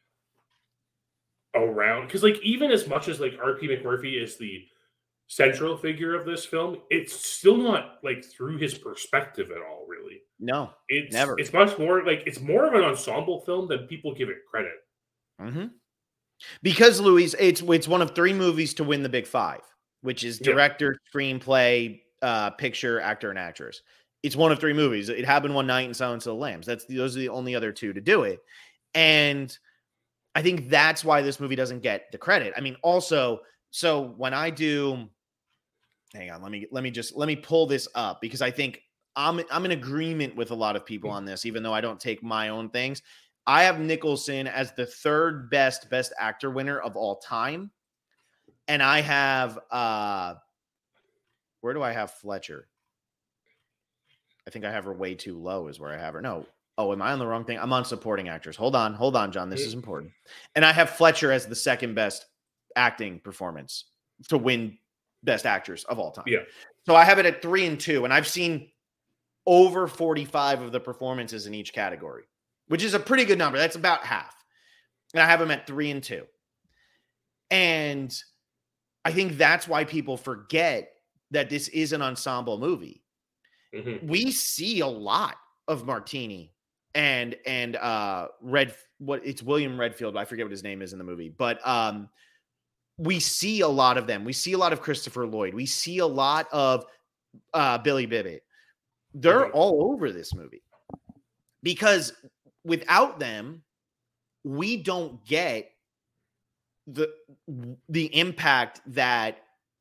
around. Because like even as much as like R P McMurphy is the central figure of this film, it's still not like through his perspective at all, really. No, it's never. It's much more like it's more of an ensemble film than people give it credit. Mm-hmm. Because Louise, it's it's one of three movies to win the Big Five, which is director, yeah. screenplay, uh, picture, actor, and actress. It's one of three movies. It Happened One Night and Silence of the Lambs. That's those are the only other two to do it, and I think that's why this movie doesn't get the credit. I mean, also, so when I do, hang on, let me let me just let me pull this up because I think I'm I'm in agreement with a lot of people on this, even though I don't take my own things. I have Nicholson as the third best best actor winner of all time, and I have uh, where do I have Fletcher? I think I have her way too low is where I have her. No. Oh, am I on the wrong thing? I'm on supporting actors. Hold on. Hold on, John. This is important. And I have Fletcher as the second best acting performance to win best actress of all time. Yeah. So I have it at three and two, and I've seen over forty-five of the performances in each category, which is a pretty good number. That's about half. And I have him at three and two. And I think that's why people forget that this is an ensemble movie. Mm-hmm. We see a lot of Martini and and uh Red what it's William Redfield, I forget what his name is in the movie, but um we see a lot of them. We see a lot of Christopher Lloyd. We see a lot of uh Billy Bibbit. They're mm-hmm. all over this movie. Because without them, we don't get the the impact that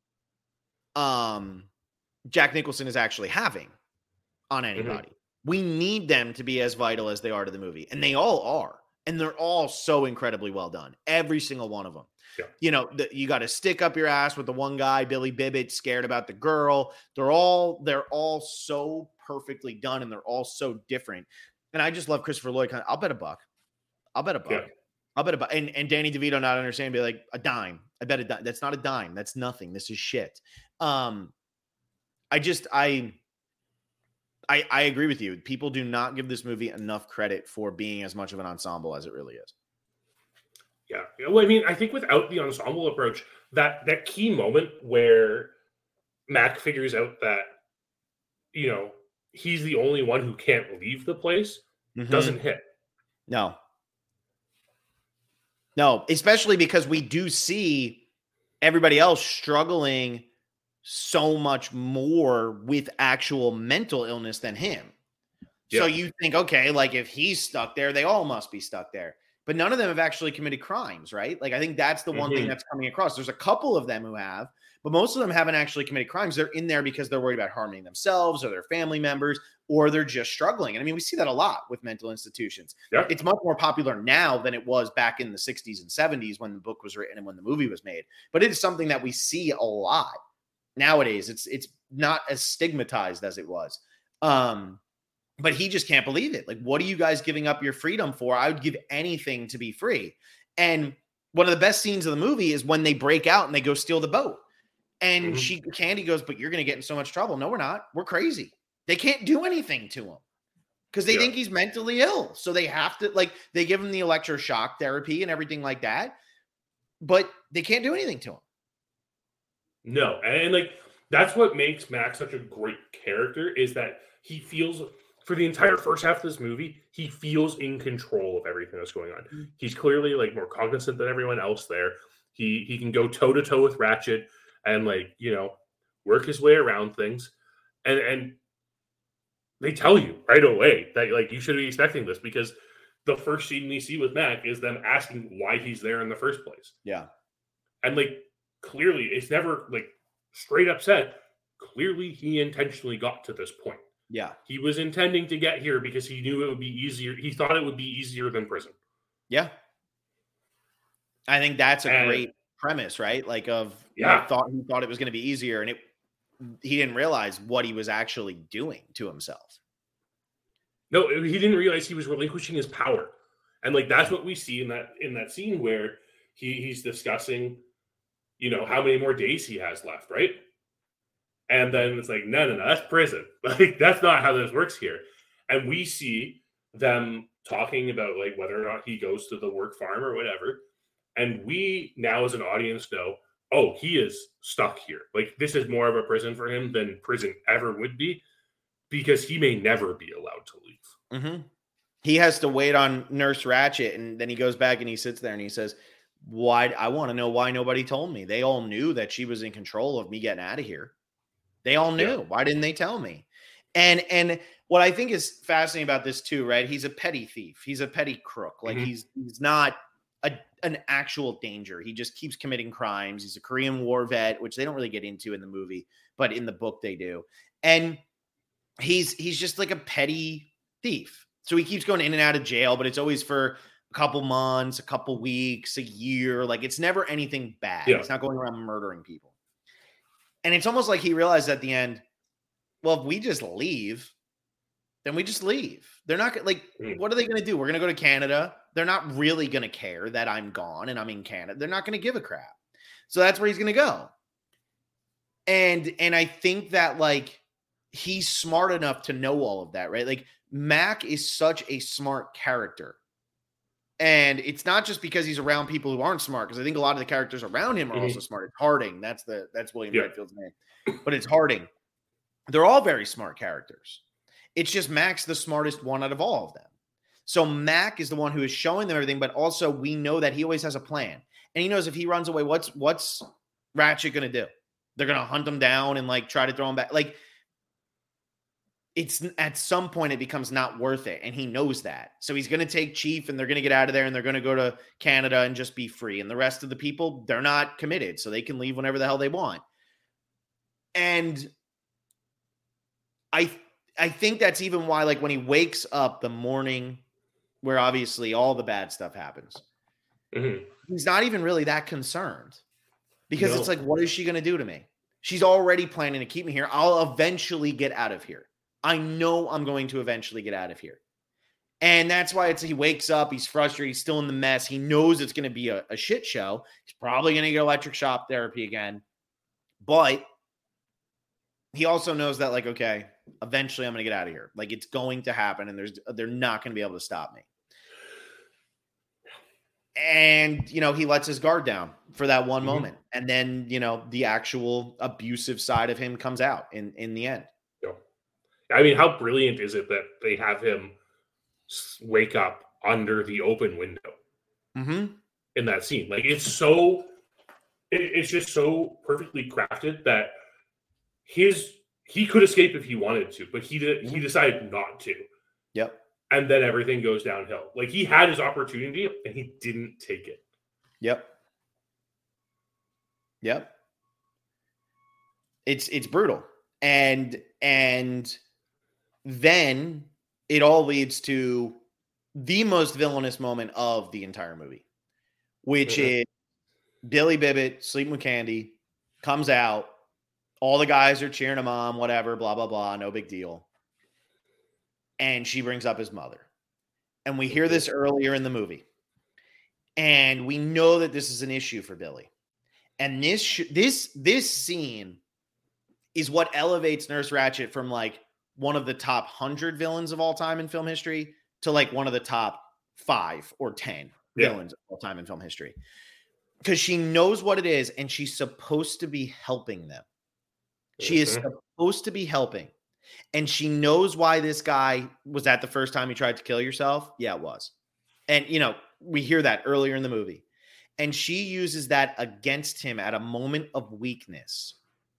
um Jack Nicholson is actually having on anybody. Mm-hmm. We need them to be as vital as they are to the movie. And they all are. And they're all so incredibly well done. Every single one of them. Yeah. You know, the, you got to stick up your ass with the one guy, Billy Bibbit, scared about the girl. They're all, they're all so perfectly done and they're all so different. And I just love Christopher Lloyd. I'll bet a buck. I'll bet a buck. Yeah. I'll bet a buck. And, and Danny DeVito not understanding, be like, a dime. I bet a dime. That's not a dime. That's nothing. This is shit. Um, I just, I, I, I agree with you. People do not give this movie enough credit for being as much of an ensemble as it really is. Yeah. Well, I mean, I think without the ensemble approach, that that key moment where Mac figures out that, you know, he's the only one who can't leave the place mm-hmm. doesn't hit. No. No, especially because we do see everybody else struggling so much more with actual mental illness than him. Yeah. So you think, okay, like if he's stuck there, they all must be stuck there. But none of them have actually committed crimes, right? Like I think that's the one mm-hmm. thing that's coming across. There's a couple of them who have, but most of them haven't actually committed crimes. They're in there because they're worried about harming themselves or their family members, or they're just struggling. And I mean, we see that a lot with mental institutions. Yeah. It's much more popular now than it was back in the sixties and seventies when the book was written and when the movie was made. But it is something that we see a lot nowadays. It's it's not as stigmatized as it was. Um, but he just can't believe it. Like, what are you guys giving up your freedom for? I would give anything to be free. And one of the best scenes of the movie is when they break out and they go steal the boat. And mm-hmm. she, Candy goes, but you're going to get in so much trouble. No, we're not. We're crazy. They can't do anything to him because they yeah. think he's mentally ill. So they have to, like, they give him the electroshock therapy and everything like that, but they can't do anything to him. No. And, like, that's what makes Mac such a great character is that he feels, for the entire first half of this movie, he feels in control of everything that's going on. Mm-hmm. He's clearly, like, more cognizant than everyone else there. He he can go toe-to-toe with Ratchet and, like, you know, work his way around things. And and they tell you right away that, like, you should be expecting this because the first scene we see with Mac is them asking why he's there in the first place. Yeah. And, like, clearly, it's never, like, straight up said, clearly he intentionally got to this point. Yeah. He was intending to get here because he knew it would be easier. He thought it would be easier than prison. Yeah. I think that's a and, great premise, right? Like of yeah, thought he thought it was going to be easier, and it he didn't realize what he was actually doing to himself. No, he didn't realize he was relinquishing his power, and like that's what we see in that in that scene where he he's discussing, you know, how many more days he has left, right? And then it's like, no, no, no, that's prison. Like that's not how this works here. And we see them talking about like whether or not he goes to the work farm or whatever. And we now as an audience know, oh, he is stuck here. Like this is more of a prison for him than prison ever would be because he may never be allowed to leave. Mm-hmm. He has to wait on Nurse Ratchet. And then he goes back and he sits there and he says, why? I want to know why nobody told me. They all knew that she was in control of me getting out of here. They all knew. Yeah. Why didn't they tell me? And, and what I think is fascinating about this too, right? He's a petty thief. He's a petty crook. Like mm-hmm. he's, he's not a, an actual danger. He just keeps committing crimes. He's a Korean War vet, which they don't really get into in the movie, but in the book they do. And he's, he's just like a petty thief. So he keeps going in and out of jail, but it's always for a couple months, a couple weeks, a year. Like it's never anything bad. Yeah. It's not going around murdering people. And it's almost like he realized at the end, well, if we just leave, then we just leave. They're not like, mm. what are they going to do? We're going to go to Canada. They're not really going to care that I'm gone and I'm in Canada. They're not going to give a crap. So that's where he's going to go. And, and I think that like, he's smart enough to know all of that, right? Like Mac is such a smart character. And it's not just because he's around people who aren't smart, because I think a lot of the characters around him are Mhm. also smart. It's Harding. That's the that's William Yeah. Redfield's name. But it's Harding. They're all very smart characters. It's just Mac's the smartest one out of all of them. So Mac is the one who is showing them everything, but also we know that he always has a plan. And he knows if he runs away, what's what's Ratchet going to do? They're going to hunt him down and like try to throw him back. Like, it's at some point it becomes not worth it. And he knows that. So he's going to take Chief and they're going to get out of there and they're going to go to Canada and just be free. And the rest of the people, they're not committed. So they can leave whenever the hell they want. And I, I think that's even why, like when he wakes up the morning where obviously all the bad stuff happens, Mm-hmm. he's not even really that concerned because No. it's like, what is she going to do to me? She's already planning to keep me here. I'll eventually get out of here. I know I'm going to eventually get out of here. And that's why it's he wakes up, he's frustrated, he's still in the mess. He knows it's going to be a, a shit show. He's probably going to get electric shock therapy again. But he also knows that, like, okay, eventually I'm going to get out of here. Like, it's going to happen, and there's they're not going to be able to stop me. And, you know, he lets his guard down for that one Mhm. moment. And then, you know, the actual abusive side of him comes out in, in the end. Yeah. I mean, how brilliant is it that they have him s- wake up under the open window Mm-hmm. in that scene? Like, it's so, it, it's just so perfectly crafted that his he could escape if he wanted to, but he did, he decided not to. Yep. And then everything goes downhill. Like, he had his opportunity and he didn't take it. Yep. Yep. It's it's brutal. And and then it all leads to the most villainous moment of the entire movie, which Mhm. is Billy Bibbit, sleeping with Candy, comes out. All the guys are cheering him on, whatever, blah, blah, blah, no big deal. And she brings up his mother. And we hear this earlier in the movie. And we know that this is an issue for Billy. And this sh- this this scene is what elevates Nurse Ratched from like one of the top one hundred villains of all time in film history to like one of the top five or ten Yeah. villains of all time in film history. Because she knows what it is and she's supposed to be helping them. She is Mhm. supposed to be helping. And she knows why this guy was that the first time you tried to kill yourself? Yeah, it was. And, you know, we hear that earlier in the movie. And she uses that against him at a moment of weakness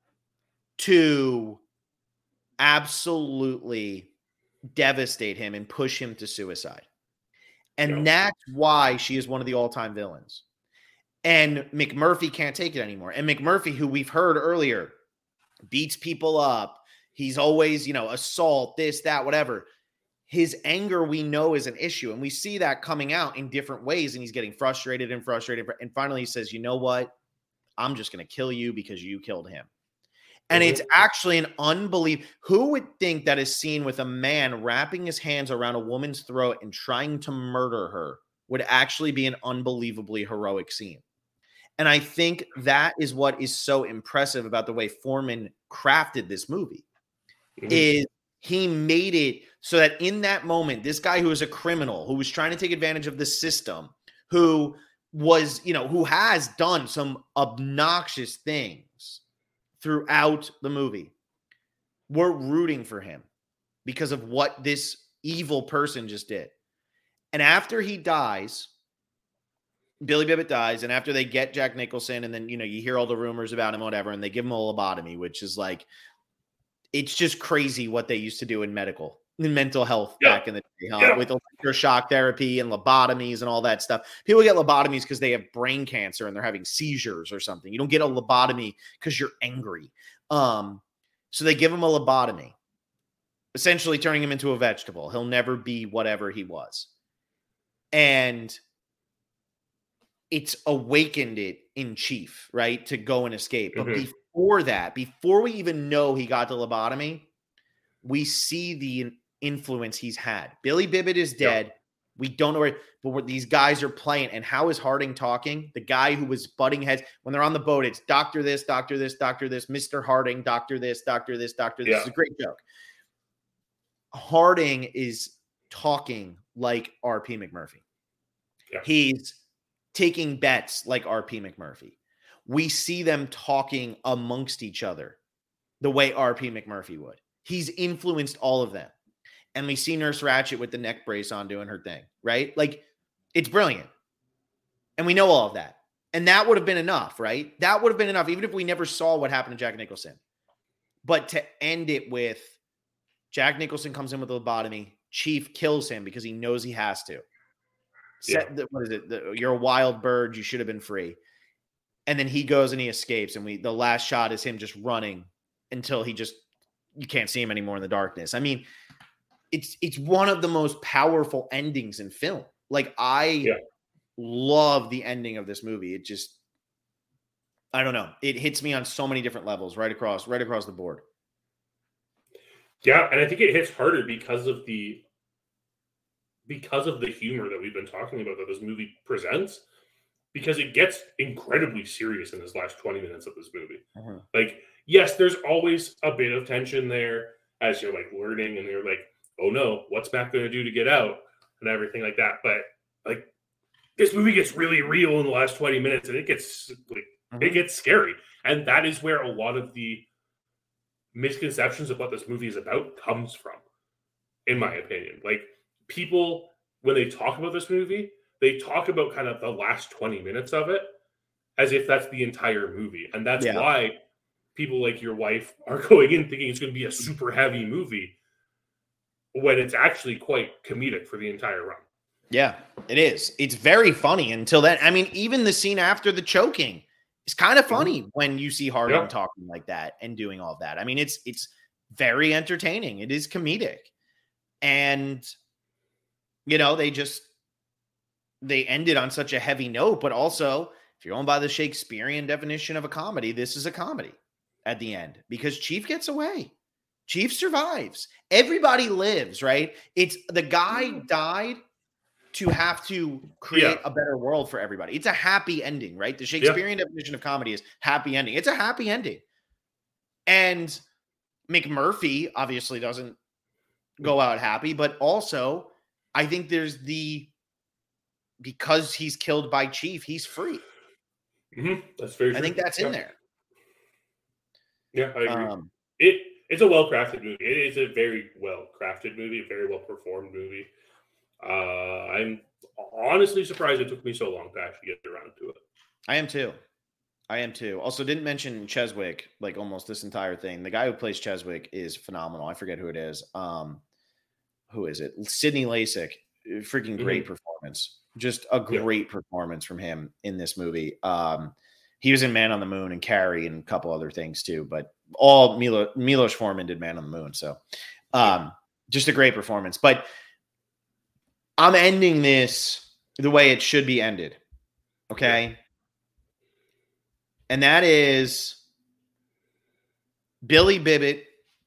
to absolutely devastate him and push him to suicide. And Yeah. that's why she is one of the all-time villains. And McMurphy can't take it anymore. And McMurphy, who we've heard earlier, beats people up. He's always, you know, assault, this, that, whatever. His anger, we know, is an issue. And we see that coming out in different ways. And he's getting frustrated and frustrated. And finally he says, you know what? I'm just going to kill you because you killed him. And Mhm. it's actually an unbelievable. Who would think that a scene with a man wrapping his hands around a woman's throat and trying to murder her would actually be an unbelievably heroic scene? And I think that is what is so impressive about the way Foreman crafted this movie. Mhm. Is he made it so that in that moment, this guy who is a criminal, who was trying to take advantage of the system, who was, you know, who has done some obnoxious things throughout the movie, we're rooting for him because of what this evil person just did. And after he dies, Billy Bibbit dies, and after they get Jack Nicholson, and then, you know, you hear all the rumors about him, whatever, and they give him a lobotomy, which is like, it's just crazy what they used to do in medical, in mental health Yeah. back in the day, huh? Yeah. With electroshock therapy and lobotomies and all that stuff. People get lobotomies because they have brain cancer and they're having seizures or something. You don't get a lobotomy because you're angry. Um, so they give him a lobotomy, essentially turning him into a vegetable. He'll never be whatever he was. And it's awakened it in Chief, right, to go and escape. But Mhm. before that, before we even know he got the lobotomy, we see the influence he's had. Billy Bibbit is dead. Yep. We don't know where, but what these guys are playing. And how is Harding talking? The guy who was butting heads when they're on the boat, it's doctor this, doctor this, doctor this, Mister Harding, doctor this, doctor this, doctor this. Yeah. It's a great joke. Harding is talking like R P McMurphy. Yeah. He's taking bets like R P McMurphy. We see them talking amongst each other the way R P McMurphy would. He's influenced all of them. And we see Nurse Ratched with the neck brace on doing her thing, right? Like, it's brilliant. And we know all of that. And that would have been enough, right? That would have been enough, even if we never saw what happened to Jack Nicholson. But to end it with Jack Nicholson comes in with a lobotomy, Chief kills him because he knows he has to. Set Yeah. the, what is it? The, you're a wild bird. You should have been free. And then he goes and he escapes. And we the last shot is him just running until he just, you can't see him anymore in the darkness. I mean, it's it's one of the most powerful endings in film. Like, I Yeah. love the ending of this movie. It just, I don't know. It hits me on so many different levels, right across, right across the board. Yeah, and I think it hits harder because of the because of the humor that we've been talking about that this movie presents, because it gets incredibly serious in this last twenty minutes of this movie. Uh-huh. Like, yes, there's always a bit of tension there as you're like learning and you're like, oh no, what's Matt going to do to get out and everything like that. But like, this movie gets really real in the last twenty minutes and it gets like, Uh-huh. it gets scary. And that is where a lot of the misconceptions of what this movie is about comes from, in my opinion. Like, people, when they talk about this movie, they talk about kind of the last twenty minutes of it as if that's the entire movie. And that's Yeah. why people like your wife are going in thinking it's going to be a super heavy movie when it's actually quite comedic for the entire run. Yeah, it is. It's very funny until then. I mean, even the scene after the choking is kind of funny when you see Harding Yeah. talking like that and doing all that. I mean, it's it's very entertaining. It is comedic. And, you know, they just, they ended on such a heavy note, but also, if you're going by the Shakespearean definition of a comedy, this is a comedy at the end because Chief gets away. Chief survives. Everybody lives, right? It's the guy died to have to create Yeah. a better world for everybody. It's a happy ending, right? The Shakespearean definition of comedy is happy ending. It's a happy ending. And McMurphy obviously doesn't go out happy, but also I think there's the, because he's killed by Chief, he's free. Mm-hmm. That's very true. I think that's yeah. in there. Yeah, I agree. Um, it It's a well-crafted movie. It is a very well-crafted movie, a very well-performed movie. Uh, I'm honestly surprised it took me so long to actually get around to it. I am too. I am too. Also, didn't mention Cheswick, like almost this entire thing. The guy who plays Cheswick is phenomenal. I forget who it is. Um, who is it? Sidney Lasik. Freaking great mm-hmm. performance. Just a great yeah. performance from him in this movie. Um, he was in Man on the Moon and Carrie and a couple other things too, but all Milo, Milos Forman did Man on the Moon. So um, just a great performance. But I'm ending this the way it should be ended. Okay. Yeah. And that is Billy Bibbit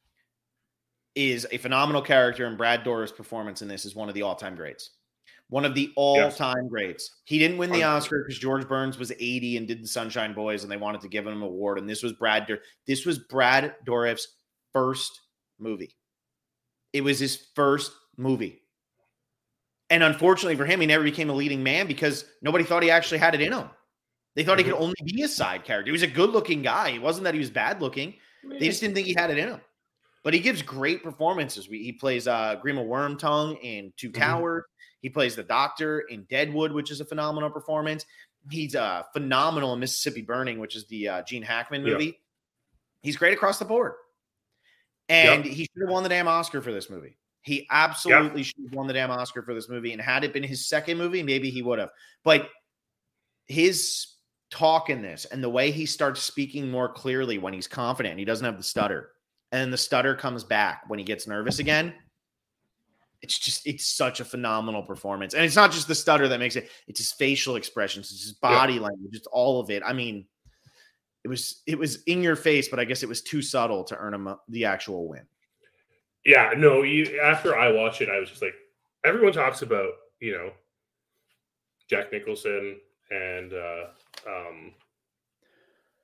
is a phenomenal character, and Brad Dourif's performance in this is one of the all-time greats. One of the all-time yes. greats. He didn't win the Oscar because George Burns was eighty and did the Sunshine Boys, and they wanted to give him an award. And this was Brad. Dourif. This was Brad Dourif's first movie. It was his first movie. And unfortunately for him, he never became a leading man because nobody thought he actually had it in him. They thought mm-hmm. he could only be a side character. He was a good-looking guy. It wasn't that he was bad-looking. Man. They just didn't think he had it in him. But he gives great performances. He plays uh, Grima Wormtongue in Two mm-hmm. Towers. He plays the Doctor in Deadwood, which is a phenomenal performance. He's uh, phenomenal in Mississippi Burning, which is the uh, Gene Hackman movie. Yeah. He's great across the board. And yep. he should have won the damn Oscar for this movie. He absolutely yep. should have won the damn Oscar for this movie. And had it been his second movie, maybe he would have. But his talk in this and the way he starts speaking more clearly when he's confident, he doesn't have the stutter. And the stutter comes back when he gets nervous again. It's just, it's such a phenomenal performance. And it's not just the stutter that makes it, it's his facial expressions, it's his body yeah. language, just all of it. I mean, it was, it was in your face, but I guess it was too subtle to earn him the actual win. Yeah, no, you, after I watched it, I was just like, everyone talks about, you know, Jack Nicholson and, uh, um,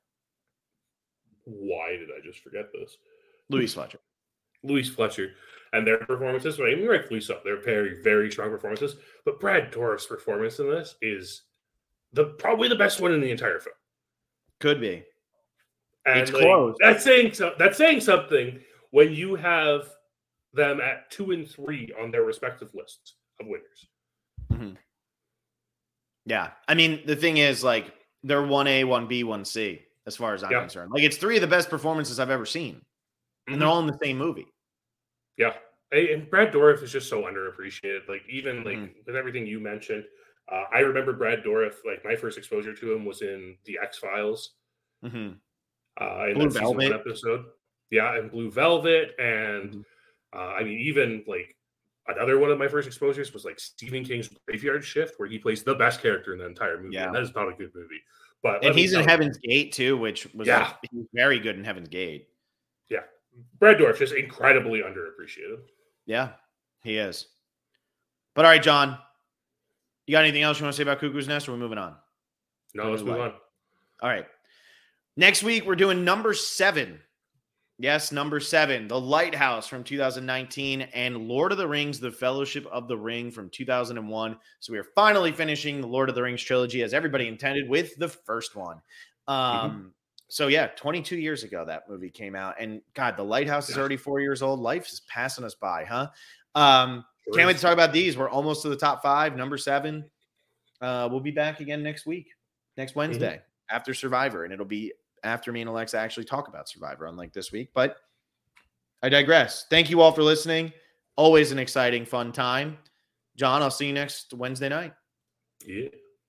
why did I just forget this? Louise Fletcher. Louise Fletcher. and their performances, I mean, rightfully so. They're very, very strong performances. But Brad Dourif's performance in this is the probably the best one in the entire film. Could be. And it's like, close. That's saying so. That's saying something when you have them at two and three on their respective lists of winners. Mm-hmm. Yeah, I mean, the thing is, like, they're one A, one B, one C, as far as I'm yeah. concerned. Like, it's three of the best performances I've ever seen, mm-hmm. and they're all in the same movie. Yeah, and Brad Dourif is just so underappreciated. Like, even like mm-hmm. with everything you mentioned, uh, I remember Brad Dourif. Like, my first exposure to him was in the X-Files, mm-hmm. uh, in Blue that season Velvet one episode. Yeah, and Blue Velvet, and mm-hmm. uh, I mean, even like. Another one of my first exposures was like Stephen King's Graveyard Shift, where he plays the best character in the entire movie. Yeah. And that is not a good movie. But and he's in Heaven's Gate too, which was yeah. like, he was very good in Heaven's Gate. Yeah. Brad Dourif just incredibly underappreciated. Yeah, he is. But all right, John, you got anything else you want to say about Cuckoo's Nest, or are we moving on? No, let's move on. All right. Next week, we're doing number seven. Yes, number seven, The Lighthouse from two thousand nineteen, and Lord of the Rings, The Fellowship of the Ring from two thousand one. So we are finally finishing the Lord of the Rings trilogy, as everybody intended, with the first one. Um, mm-hmm. So yeah, twenty-two years ago that movie came out. And God, The Lighthouse is already four years old. Life is passing us by, huh? Um, sure can't wait to talk about these. We're almost to the top five, number seven. Uh, we'll be back again next week, next Wednesday, mm-hmm. after Survivor, and it'll be after me and Alexa actually talk about Survivor, unlike this week. But I digress. Thank you all for listening. Always an exciting, fun time. John, I'll see you next Wednesday night. Yeah.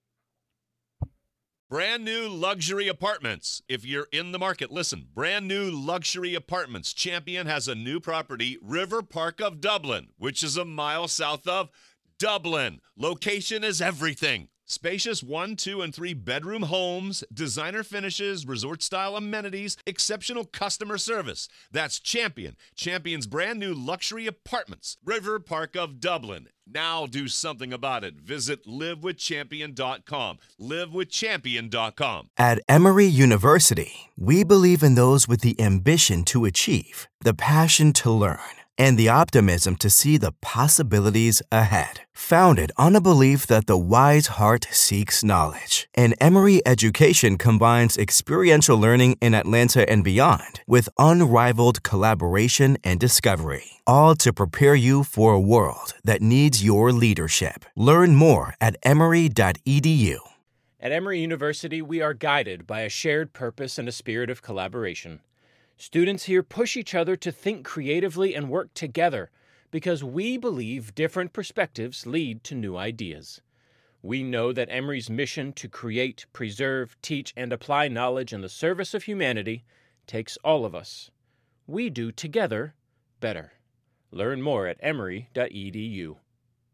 Brand new luxury apartments. If you're in the market, listen. Brand new luxury apartments. Champion has a new property, River Park of Dublin, which is a mile south of Dublin. Location is everything. Spacious one, two, and three bedroom homes, designer finishes, resort-style amenities, exceptional customer service. That's Champion. Champion's brand new luxury apartments. River Park of Dublin. Now do something about it. Visit live with champion dot com. live with champion dot com. At Emory University, we believe in those with the ambition to achieve, the passion to learn, and the optimism to see the possibilities ahead. Founded on a belief that the wise heart seeks knowledge, and Emory education combines experiential learning in Atlanta and beyond with unrivaled collaboration and discovery, all to prepare you for a world that needs your leadership. Learn more at emory dot e d u. At Emory University, we are guided by a shared purpose and a spirit of collaboration. Students here push each other to think creatively and work together because we believe different perspectives lead to new ideas. We know that Emory's mission to create, preserve, teach, and apply knowledge in the service of humanity takes all of us. We do together better. Learn more at emory dot e d u.